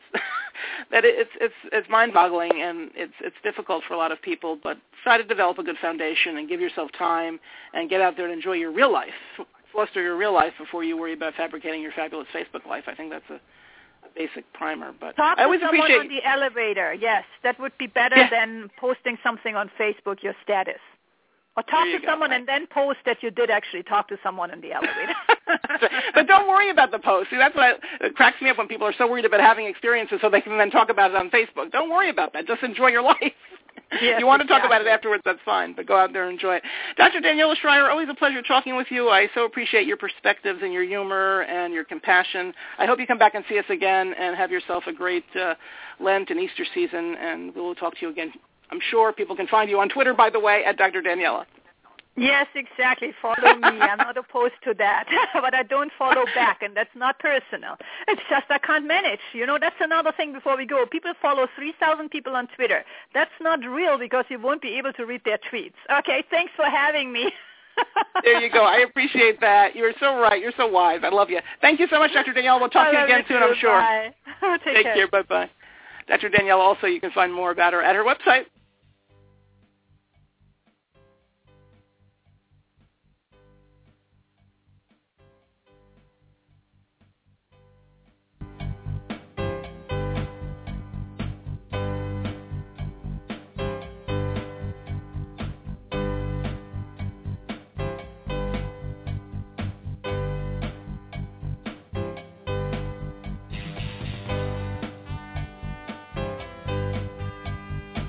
it's mind-boggling and it's difficult for a lot of people, but try to develop a good foundation and give yourself time and get out there and enjoy your real life, foster your real life before you worry about fabricating your fabulous Facebook life. I think that's a basic primer. But talk I always to someone appreciate on the elevator. Yes, that would be better than posting something on Facebook, your status. Or talk to someone and then post that you did actually talk to someone in the elevator. But don't worry about the post. See, that's what it cracks me up when people are so worried about having experiences so they can then talk about it on Facebook. Don't worry about that. Just enjoy your life. Yes, you want to talk about it afterwards, that's fine, but go out there and enjoy it. Dr. Daniela Schreier, always a pleasure talking with you. I so appreciate your perspectives and your humor and your compassion. I hope you come back and see us again and have yourself a great Lent and Easter season, and we'll talk to you again. I'm sure people can find you on Twitter, by the way, at Dr. Daniela. Yes, exactly. Follow me. I'm not opposed to that. But I don't follow back, and that's not personal. It's just I can't manage. That's another thing before we go. People follow 3,000 people on Twitter. That's not real because you won't be able to read their tweets. Okay, thanks for having me. There you go. I appreciate that. You're so right. You're so wise. I love you. Thank you so much, Dr. Daniela. We'll talk to you again soon, I'm sure. Bye. Take care. Bye-bye. Dr. Daniela, also, you can find more about her at her website,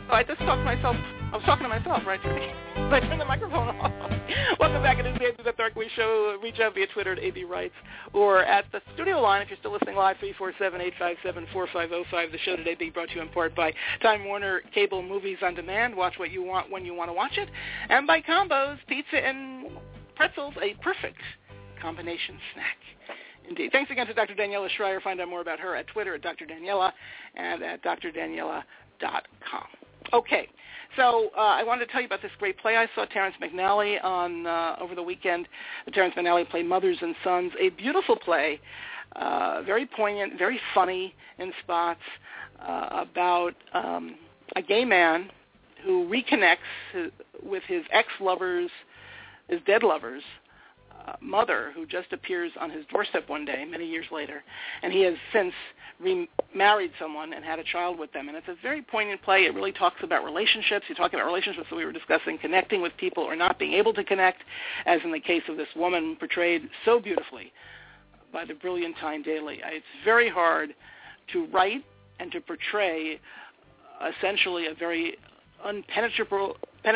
Oh, I just talked to myself. I was talking to myself, right, Judy? I turned the microphone off. Welcome back. It is the AB Beth Berkley Show. Reach out via Twitter at AB Writes or at the studio line if you're still listening live, 347-857-4505. The show today being brought to you in part by Time Warner Cable Movies on Demand. Watch what you want when you want to watch it. And by Combos, pizza and pretzels, a perfect combination snack. Indeed. Thanks again to Dr. Daniela Schreier. Find out more about her at Twitter at Dr. Daniela and at drdaniela.com. Okay, so I wanted to tell you about this great play I saw Terrence McNally on over the weekend. The Terrence McNally play Mothers and Sons, a beautiful play, very poignant, very funny in spots, about a gay man who reconnects with his ex-lover's, his dead lover's, mother, who just appears on his doorstep one day many years later, and he has since remarried someone and had a child with them. And it's a very poignant play. It really talks about relationships. You talk about relationships that we were discussing, connecting with people or not being able to connect, as in the case of this woman portrayed so beautifully by the brilliant Tyne Daly. It's very hard to write and to portray essentially a very unpenetratable,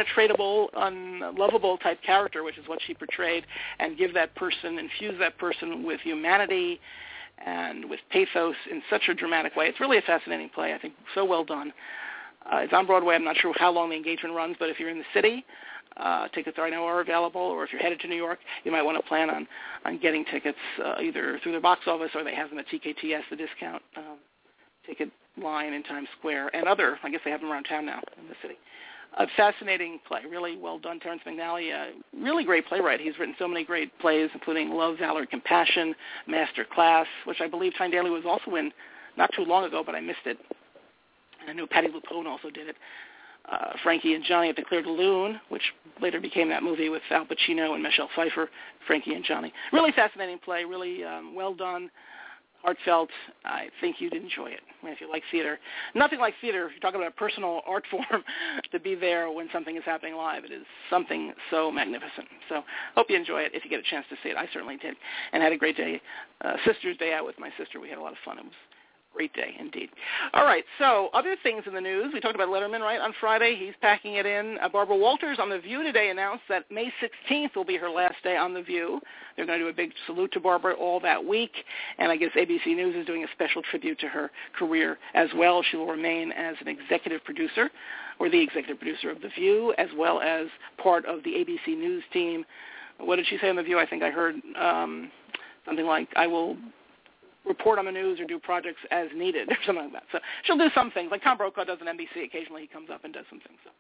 unlovable type character, which is what she portrayed, and give that person, infuse that person with humanity and with pathos in such a dramatic way. It's really a fascinating play, I think, so well done. It's on Broadway. I'm not sure how long the engagement runs, but if you're in the city, tickets I know are available, or if you're headed to New York, you might want to plan on getting tickets either through their box office or they have them at TKTS, the discount ticket line in Times Square, and other, I guess they have them around town now in the city. A fascinating play, really well done. Terrence McNally, a really great playwright. He's written so many great plays, including Love, Valor, Compassion, Master Class, which I believe Tyne Daly was also in not too long ago, but I missed it. And I know Patti LuPone also did it. Frankie and Johnny at the Clair de Lune, which later became that movie with Al Pacino and Michelle Pfeiffer, Frankie and Johnny. Really fascinating play, really well done. Heartfelt. I think you'd enjoy it if you like theater. Nothing like theater, if you're talking about a personal art form, to be there when something is happening live. It is something so magnificent. So hope you enjoy it if you get a chance to see it. I certainly did, and had a great day. Sister's Day out with my sister. We had a lot of fun. It was great day indeed. All right, so other things in the news. We talked about Letterman, right, on Friday. He's packing it in. Barbara Walters on The View today announced that May 16th will be her last day on The View. They're going to do a big salute to Barbara all that week, and I guess ABC News is doing a special tribute to her career as well. She will remain as an executive producer, or the executive producer of The View, as well as part of the ABC News team. What did she say on The View? I think I heard something like, I will report on the news or do projects as needed or something like that. So she'll do some things. Like Tom Brokaw does on NBC. Occasionally he comes up and does some things. So,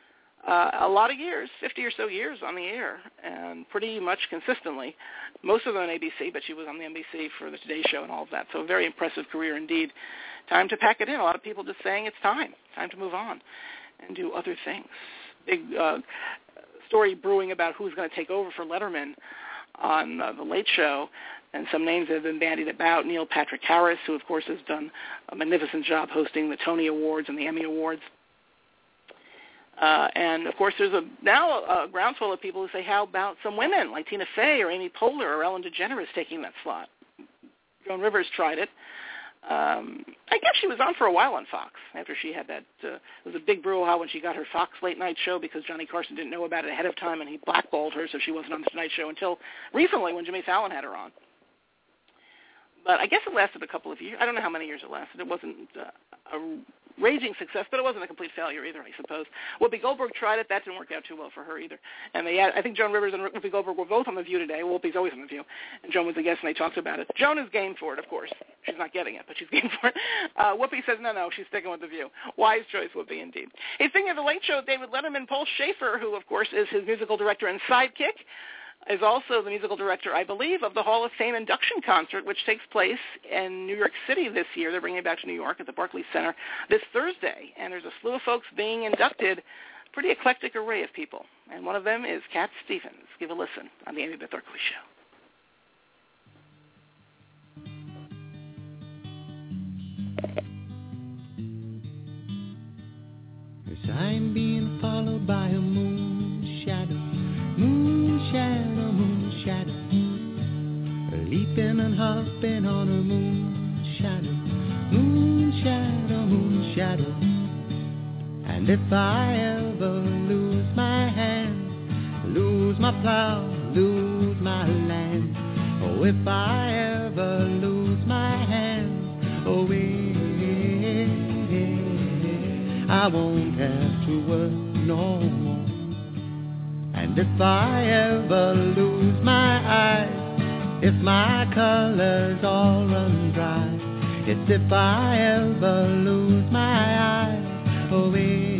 a lot of years, 50 or so years on the air, and pretty much consistently. Most of them on ABC, but she was on the NBC for the Today Show and all of that. So a very impressive career indeed. Time to pack it in. A lot of people just saying it's time to move on and do other things. Big story brewing about who's going to take over for Letterman on The Late Show. And some names that have been bandied about. Neil Patrick Harris, who, of course, has done a magnificent job hosting the Tony Awards and the Emmy Awards. And, of course, there's now a groundswell of people who say, how about some women like Tina Fey or Amy Poehler or Ellen DeGeneres taking that slot? Joan Rivers tried it. I guess she was on for a while on Fox after she had that. It was a big brouhaha when she got her Fox late night show because Johnny Carson didn't know about it ahead of time, and he blackballed her, so she wasn't on the Tonight Show until recently when Jimmy Fallon had her on. But I guess it lasted a couple of years. I don't know how many years it lasted. It wasn't a raging success, but it wasn't a complete failure either, I suppose. Whoopi Goldberg tried it. That didn't work out too well for her either. And I think Joan Rivers and Whoopi Goldberg were both on The View today. Whoopi's always on The View. And Joan was the guest, and they talked about it. Joan is game for it, of course. She's not getting it, but she's game for it. Whoopi says, no, she's sticking with The View. Wise choice, Whoopi, indeed. Hey, speaking of The Late Show, David Letterman, Paul Schaefer, who, of course, is his musical director and sidekick, is also the musical director, I believe, of the Hall of Fame induction concert, which takes place in New York City this year. They're bringing it back to New York at the Barclays Center this Thursday, and there's a slew of folks being inducted, pretty eclectic array of people, and one of them is Cat Stevens. Give a listen on the Amy Beth Berkley Show. As I'm being followed by a moon shadow, moon shadow, moon shadow, leaping and hopping on a moon shadow, moon shadow, moon shadow. And if I ever lose my hand, lose my plow, lose my land, oh, if I ever lose my hand, oh, I won't have to work no more. And if I ever lose my eyes, if my colors all run dry, it's if I ever lose my eyes, oh,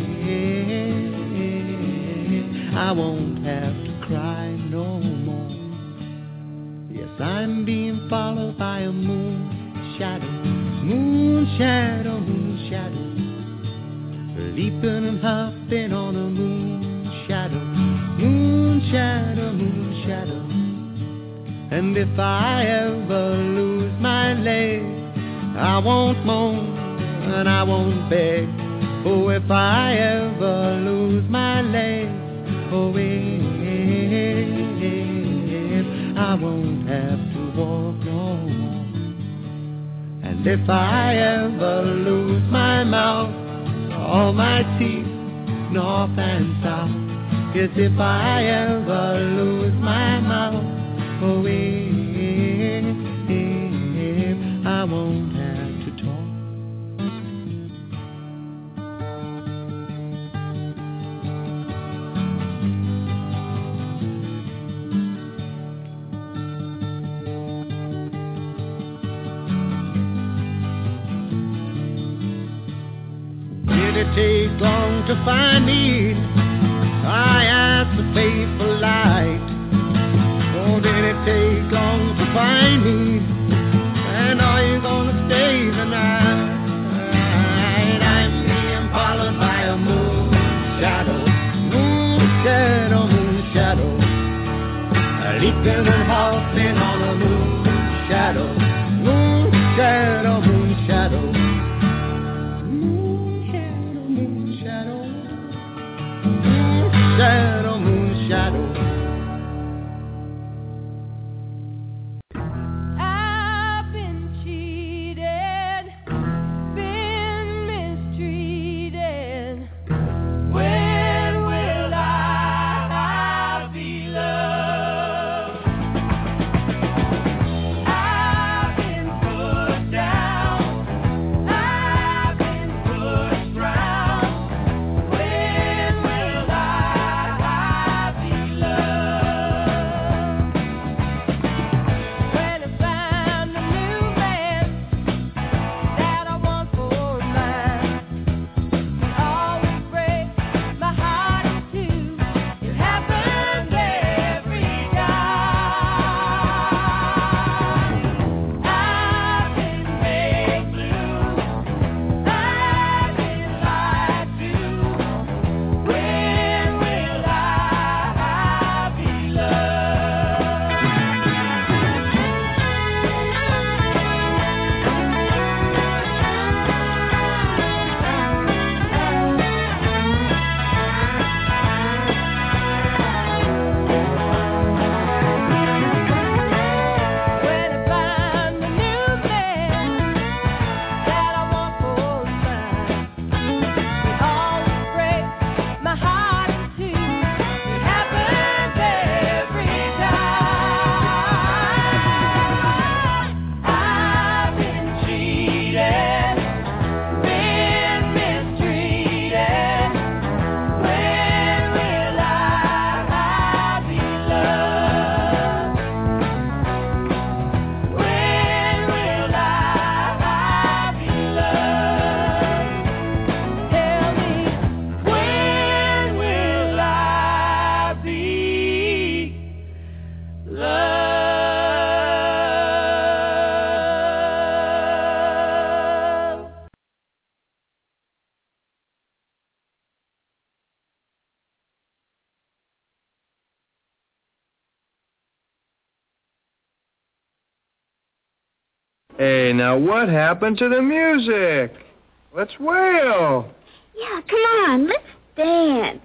I won't have to cry no more. Yes, I'm being followed by a moon shadow, moon shadow, moon shadow, leaping and hopping on a moon shadow, moon shadow, moon shadow. And if I ever lose my leg, I won't moan and I won't beg. Oh, if I ever lose my leg, oh, I won't have to walk no more. And if I ever lose my mouth, all my teeth, north and south, yes, if I ever lose my mouth, oh, I won't have to talk. Did it take long to find me? I asked the faithful light. Oh, did it take long to find me? And are you gonna stay the night? I'm being followed by a moon shadow, moon shadow, moon shadow, leaping and hopping on a moon shadow, moon shadow, moon shadow, moon shadow, moon shadow, moon shadow, moon shadow. Hey, now what happened to the music? Let's wail. Yeah, come on, let's dance.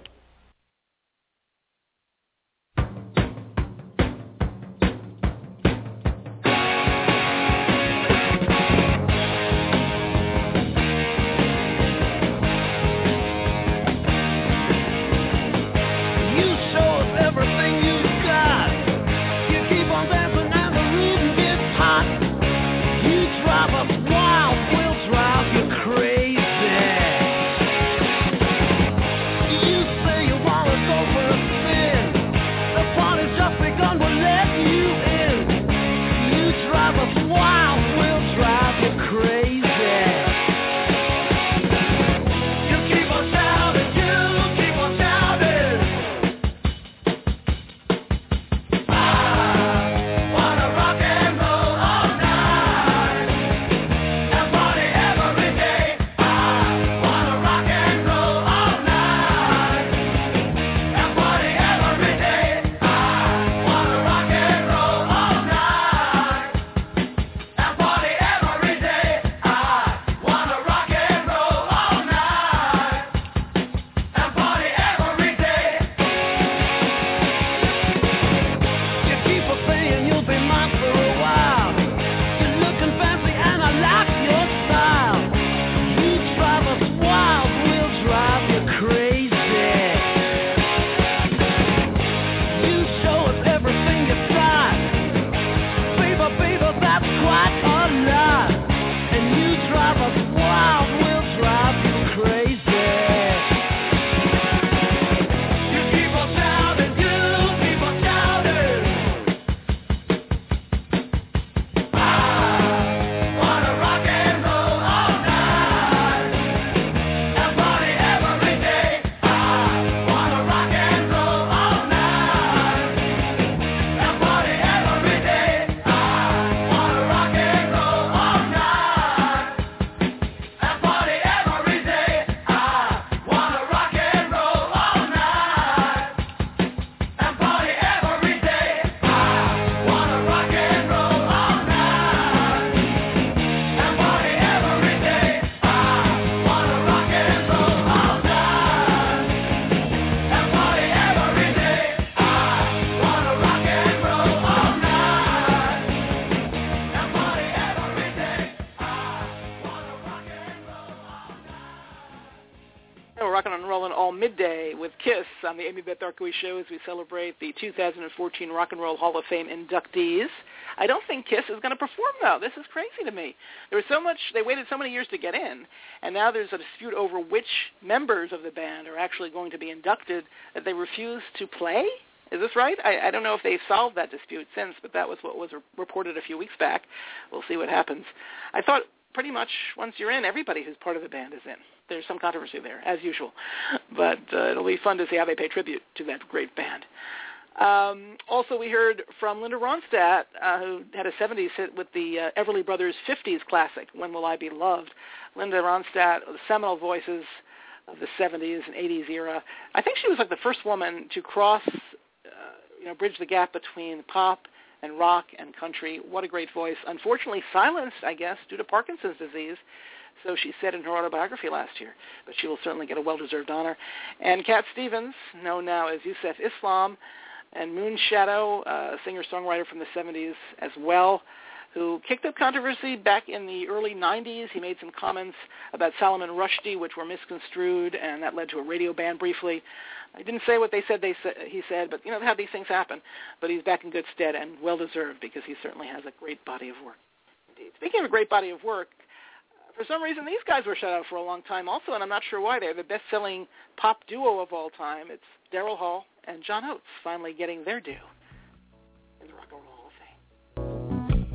midday with Kiss on the Amy Beth Darkowitz Show as we celebrate the 2014 Rock and Roll Hall of Fame inductees. I don't think Kiss is going to perform, though. This is crazy to me. They waited so many years to get in, and now there's a dispute over which members of the band are actually going to be inducted that they refuse to play. Is this right? I don't know if they've solved that dispute since, but that was what was reported a few weeks back. We'll see what happens. I thought pretty much once you're in, everybody who's part of the band is in. There's some controversy there, as usual. But it'll be fun to see how they pay tribute to that great band. Also, we heard from Linda Ronstadt, who had a 70s hit with the Everly Brothers 50s classic, When Will I Be Loved? Linda Ronstadt, the seminal voices of the 70s and 80s era. I think she was like the first woman to cross, bridge the gap between pop and rock and country. What a great voice. Unfortunately silenced, I guess, due to Parkinson's disease. So she said in her autobiography last year, but she will certainly get a well-deserved honor. And Cat Stevens, known now as Yusef Islam, and Moonshadow, singer-songwriter from the 70s as well, who kicked up controversy back in the early 90s. He made some comments about Salman Rushdie, which were misconstrued, and that led to a radio ban briefly. I didn't say what he said, but you know how these things happen. But he's back in good stead and well-deserved because he certainly has a great body of work. Indeed. Speaking of a great body of work, for some reason these guys were shut out for a long time also, and I'm not sure why. They're the best-selling pop duo of all time. It's Daryl Hall and John Oates finally getting their due in the Rock and Roll Hall of Fame.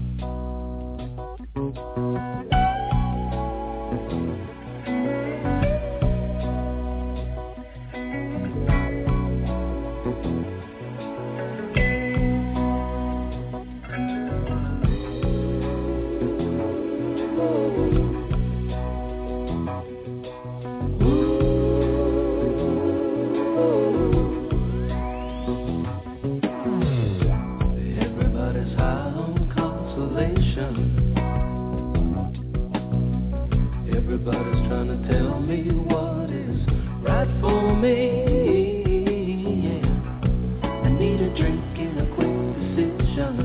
Everybody's trying to tell me what is right for me. Yeah. I need a drink and a quick decision.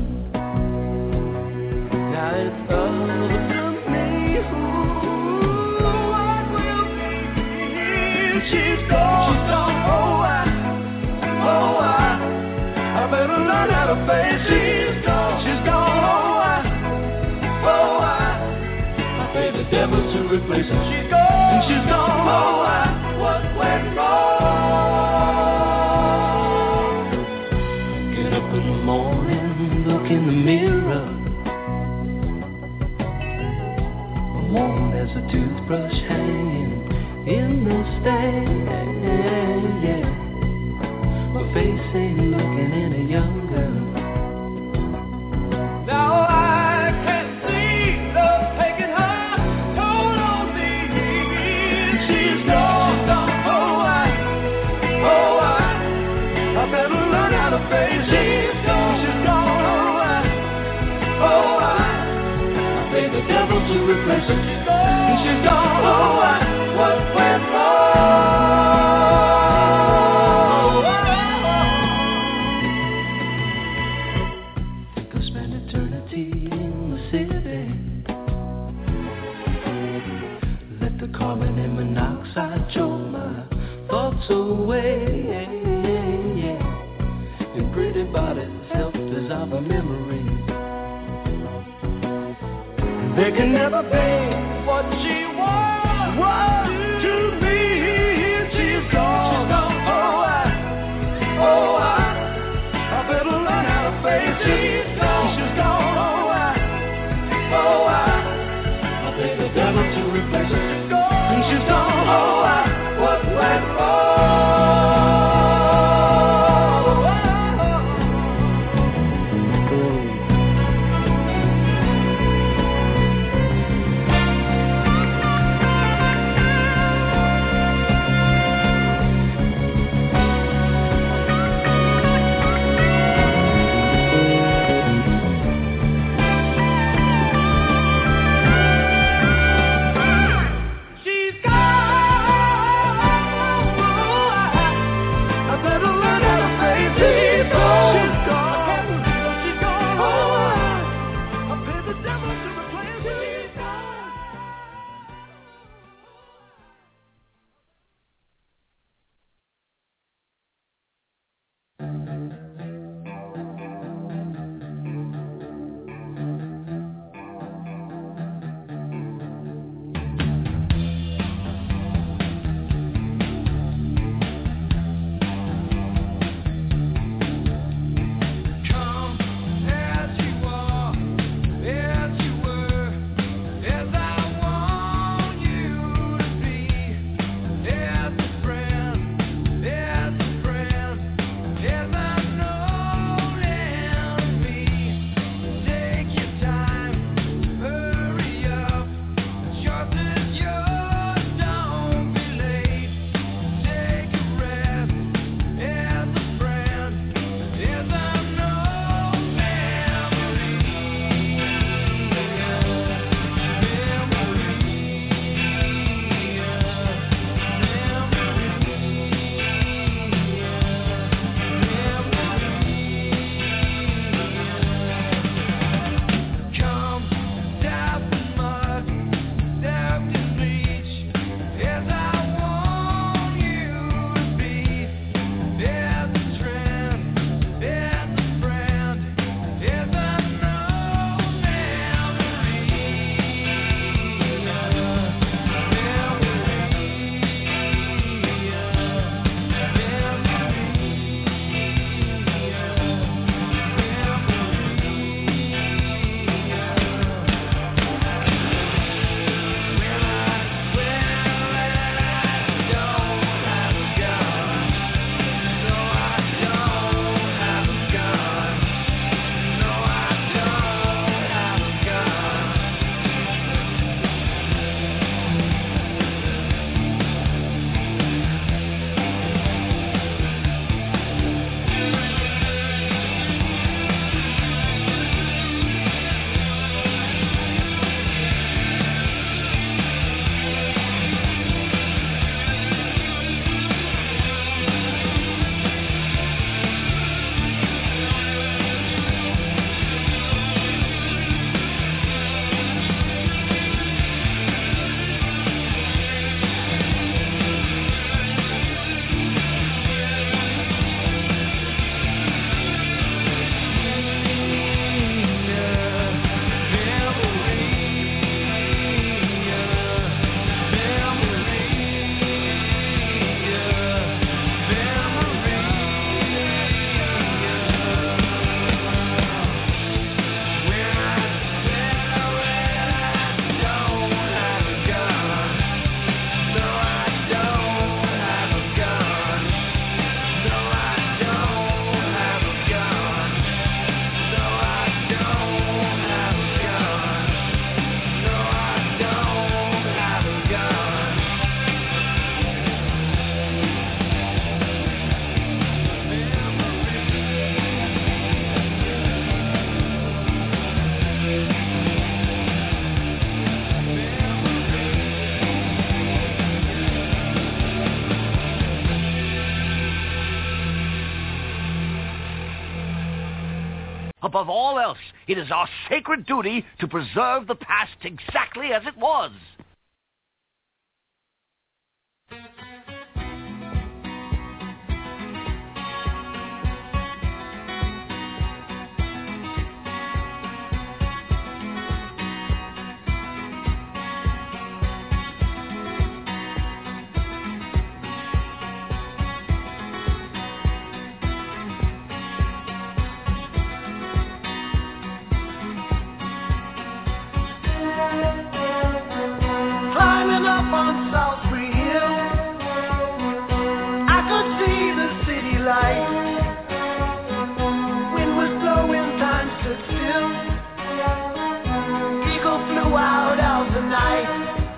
Now it's up to me. What will be? She's gone. I better learn how to face. She's gone. The devil to replace her. She's gone. And she's gone. What went wrong? Get up in the morning, look in the mirror. Warm as a toothbrush hanging in the stand. Yeah. My face ain't looking any younger. Now I can see love taking her. The devil to replace her. And she's gone. What went wrong? Think I'll spend eternity in the city. Let the carbon and monoxide choke my thoughts away. And pretty bodies help dissolve a memory. There can never be what she was to me. She's gone. I better learn how to face it. She's gone. I pay the devil to replace her. And she's gone. What went Above all else, it is our sacred duty to preserve the past exactly as it was. Climbing up on Salisbury Hill, I could see the city lights. Wind was blowing, time stood still. Eagle flew out of the night.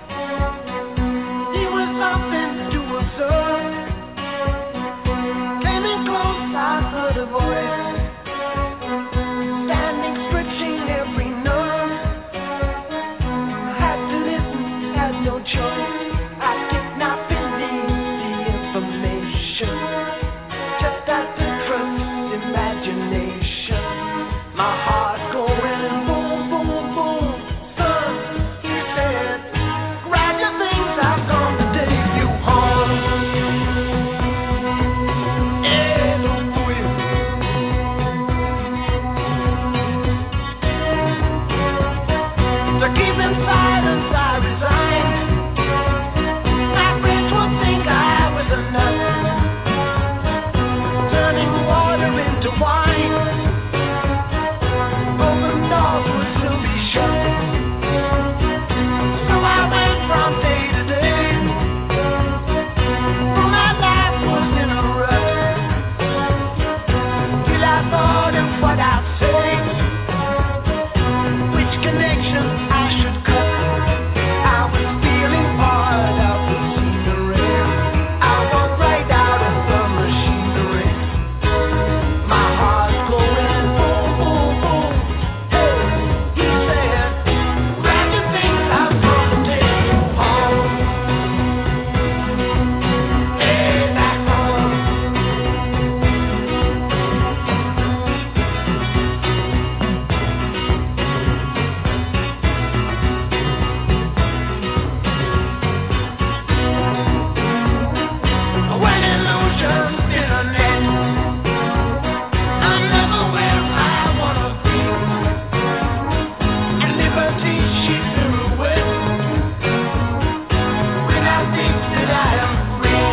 There was something to observe. Came in close, I heard a voice, standing, stretching every nerve. Had to listen, had no choice. I did not believe the information, just had to trust imagination. My heart going boom, boom, boom. Son, he said, grab your things, I've come to take you home. Yeah, don't quit. To keep in silence, I resigned. My friends would think I was a nut, turning water into wine. Open doors would still be shut. So I went from day to day. For my life was in a rut, till I thought of what I'd say, which connection I should cut. I was feeling part of the scenery. I walked right out of the machinery. My heart going boom, boom, boom. Hey, he said, grab your things, I've come to take you home. Hey, back home. When illusions in a net, I'm never where I wanna be. And liberty, she pirouette. When I think that I am free,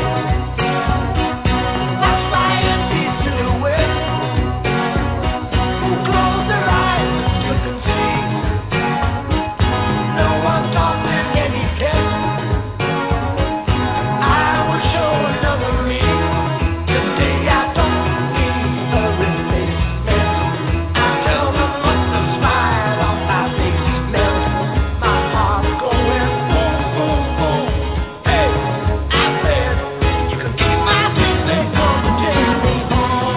watch my empty silhouette. Who close their eyes, you can see. No one taught them any etiquette. I will show another me. Today I don't need a replacement. I tell them what the smile on my face meant. My heart going boom, boom, boom. Hey, I said, you can keep my things, they come to take me home.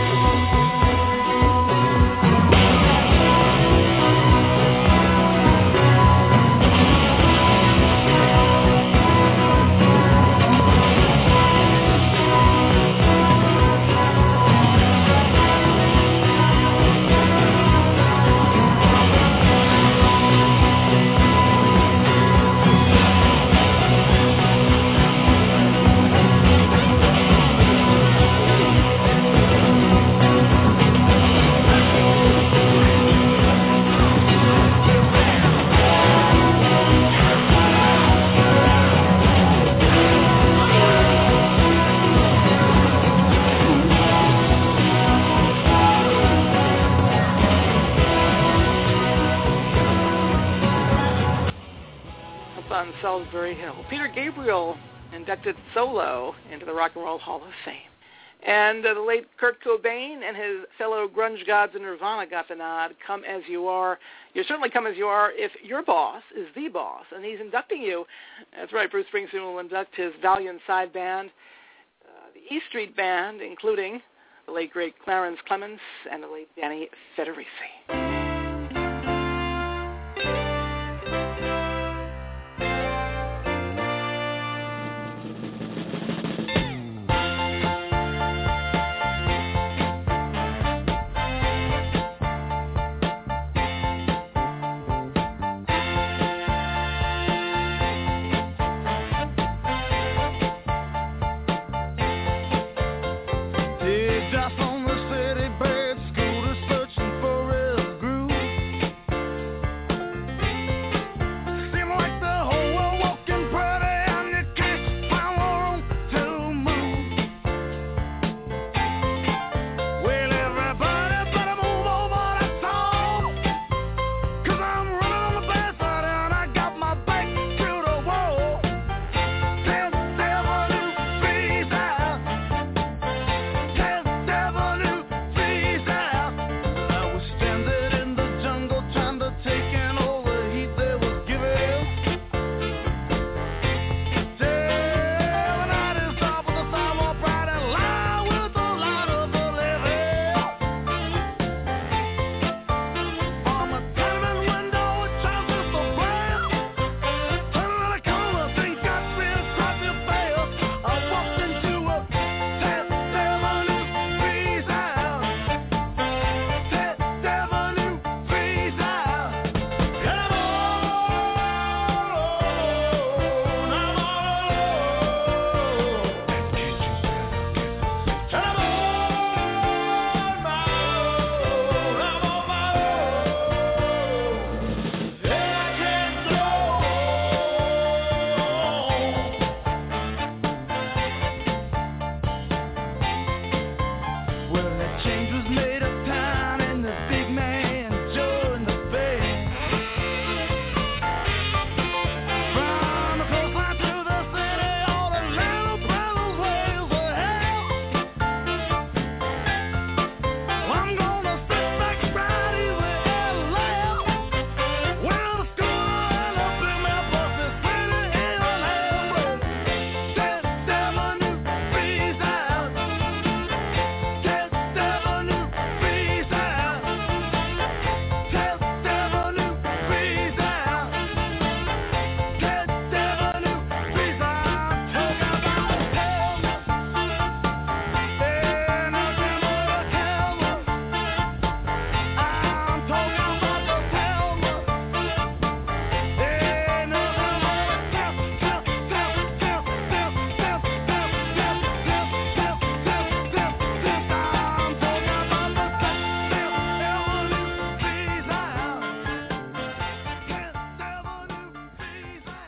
Up on Salisbury Hill. Peter Gabriel inducted solo into the Rock and Roll Hall of Fame. And the late Kurt Cobain and his fellow grunge gods in Nirvana got the nod. Come as you are. You certainly come as you are if your boss is the boss, and he's inducting you. That's right, Bruce Springsteen will induct his Valiant side band, the E Street Band, including the late, great Clarence Clements and the late Danny Federici.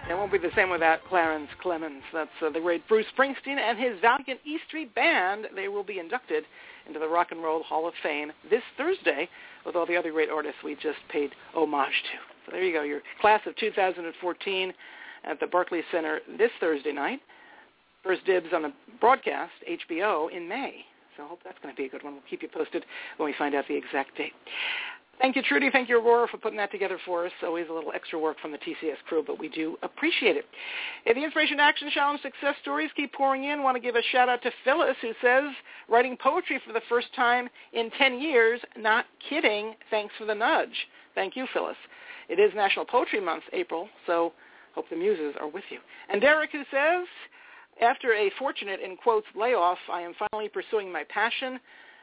It won't be the same without Clarence Clemons. That's the great Bruce Springsteen and his Valiant E Street Band. They will be inducted into the Rock and Roll Hall of Fame this Thursday with all the other great artists we just paid homage to. So there you go, your class of 2014 at the Barclays Center this Thursday night. First dibs on the broadcast, HBO, in May. So I hope that's going to be a good one. We'll keep you posted when we find out the exact date. Thank you, Trudy. Thank you, Aurora, for putting that together for us. Always a little extra work from the TCS crew, but we do appreciate it. If the Inspiration Action Challenge success stories keep pouring in, I want to give a shout-out to Phyllis, who says, writing poetry for the first time in 10 years. Not kidding. Thanks for the nudge. Thank you, Phyllis. It is National Poetry Month, April, so hope the muses are with you. And Derek, who says, after a fortunate, in quotes, layoff, I am finally pursuing my passion.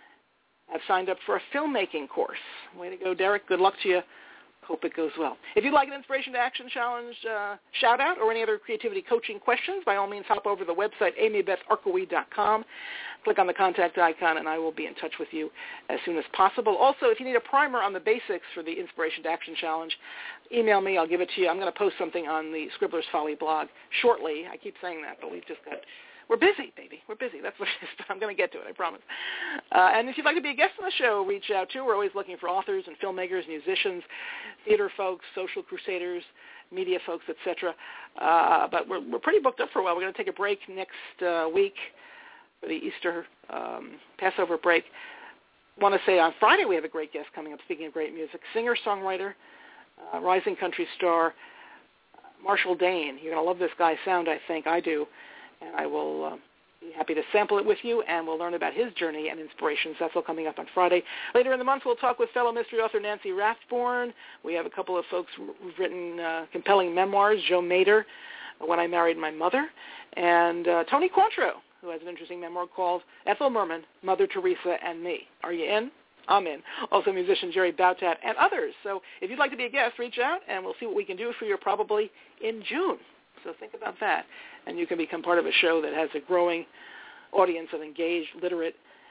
I've signed up for a filmmaking course. Way to go, Derek. Good luck to you. Hope it goes well. If you'd like an Inspiration to Action Challenge shout-out or any other creativity coaching questions, by all means, hop over to the website, amybetharkawy.com. Click on the contact icon, and I will be in touch with you as soon as possible. Also, if you need a primer on the basics for the Inspiration to Action Challenge, email me. I'll give it to you. I'm going to post something on the Scribbler's Folly blog shortly. I keep saying that, but we're busy, baby. We're busy. That's what it is, but I'm going to get to it, I promise. And if you'd like to be a guest on the show, reach out too. We're always looking for authors and filmmakers, musicians, theater folks, social crusaders, media folks, etc. But we're pretty booked up for a while. We're going to take a break next week for the Easter Passover break. I want to say on Friday we have a great guest coming up, speaking of great music, singer-songwriter, rising country star, Marshall Dane. You're going to love this guy's sound, I think. I do. And I will be happy to sample it with you, and we'll learn about his journey and inspirations. That's all coming up on Friday. Later in the month, we'll talk with fellow mystery author Nancy Rathborn. We have a couple of folks who've written compelling memoirs, Joe Mader, When I Married My Mother, and Tony Cointreau, who has an interesting memoir called Ethel Merman, Mother Teresa and Me. Are you in? I'm in. Also musician Jerry Boutat and others. So if you'd like to be a guest, reach out, and we'll see what we can do for you probably in June. So think about that, and you can become part of a show that has a growing audience of engaged, literate,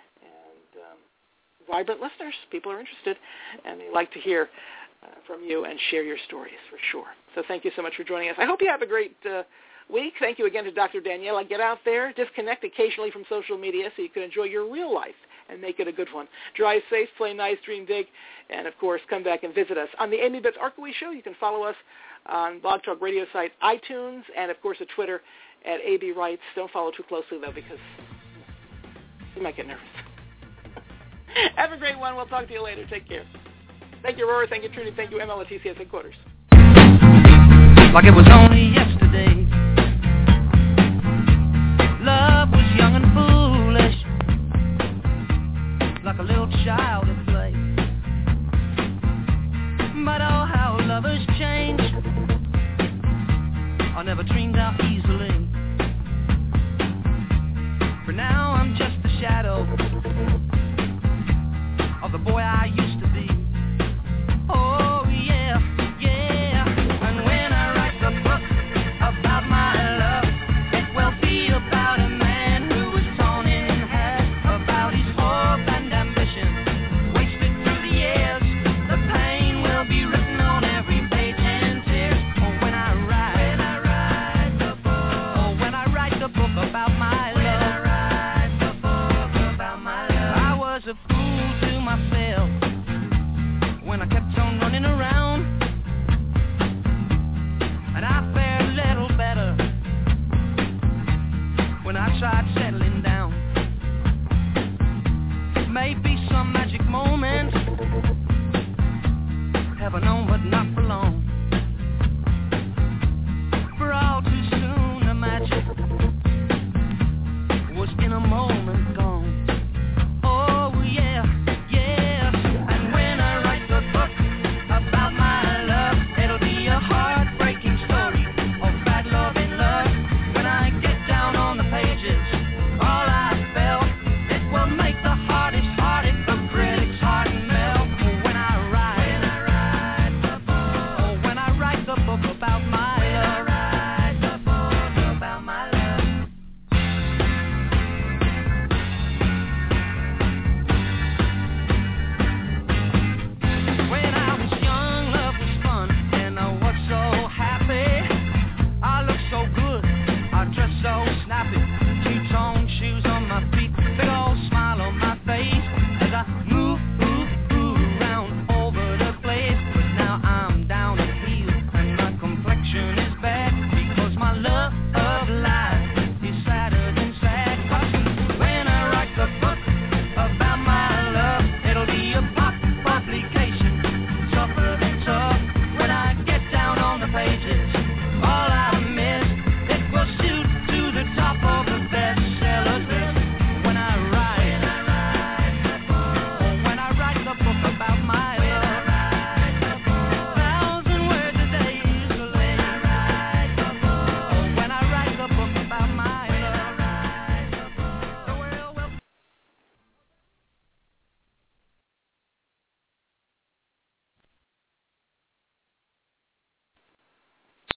and vibrant listeners. People are interested, and they like to hear from you and share your stories for sure. So thank you so much for joining us. I hope you have a great week. Thank you again to Dr. Daniela. Get out there, disconnect occasionally from social media so you can enjoy your real life and make it a good one. Drive safe, play nice, dream big, and, of course, come back and visit us. On the Amy Betts Arkoway Show, you can follow us on Blog Talk Radio site, iTunes, and, of course, at Twitter at AB Writes. Don't follow too closely, though, because you might get nervous. Have a great one. We'll talk to you later. Take care. Thank you, Aurora. Thank you, Trudy. Thank you, Emma at TCS Headquarters. Like it was only yesterday, love was young and foolish, like a little child at play. But oh, how lovers change. I never dreamed out easily. For now I'm just the shadow of the boy I used to be.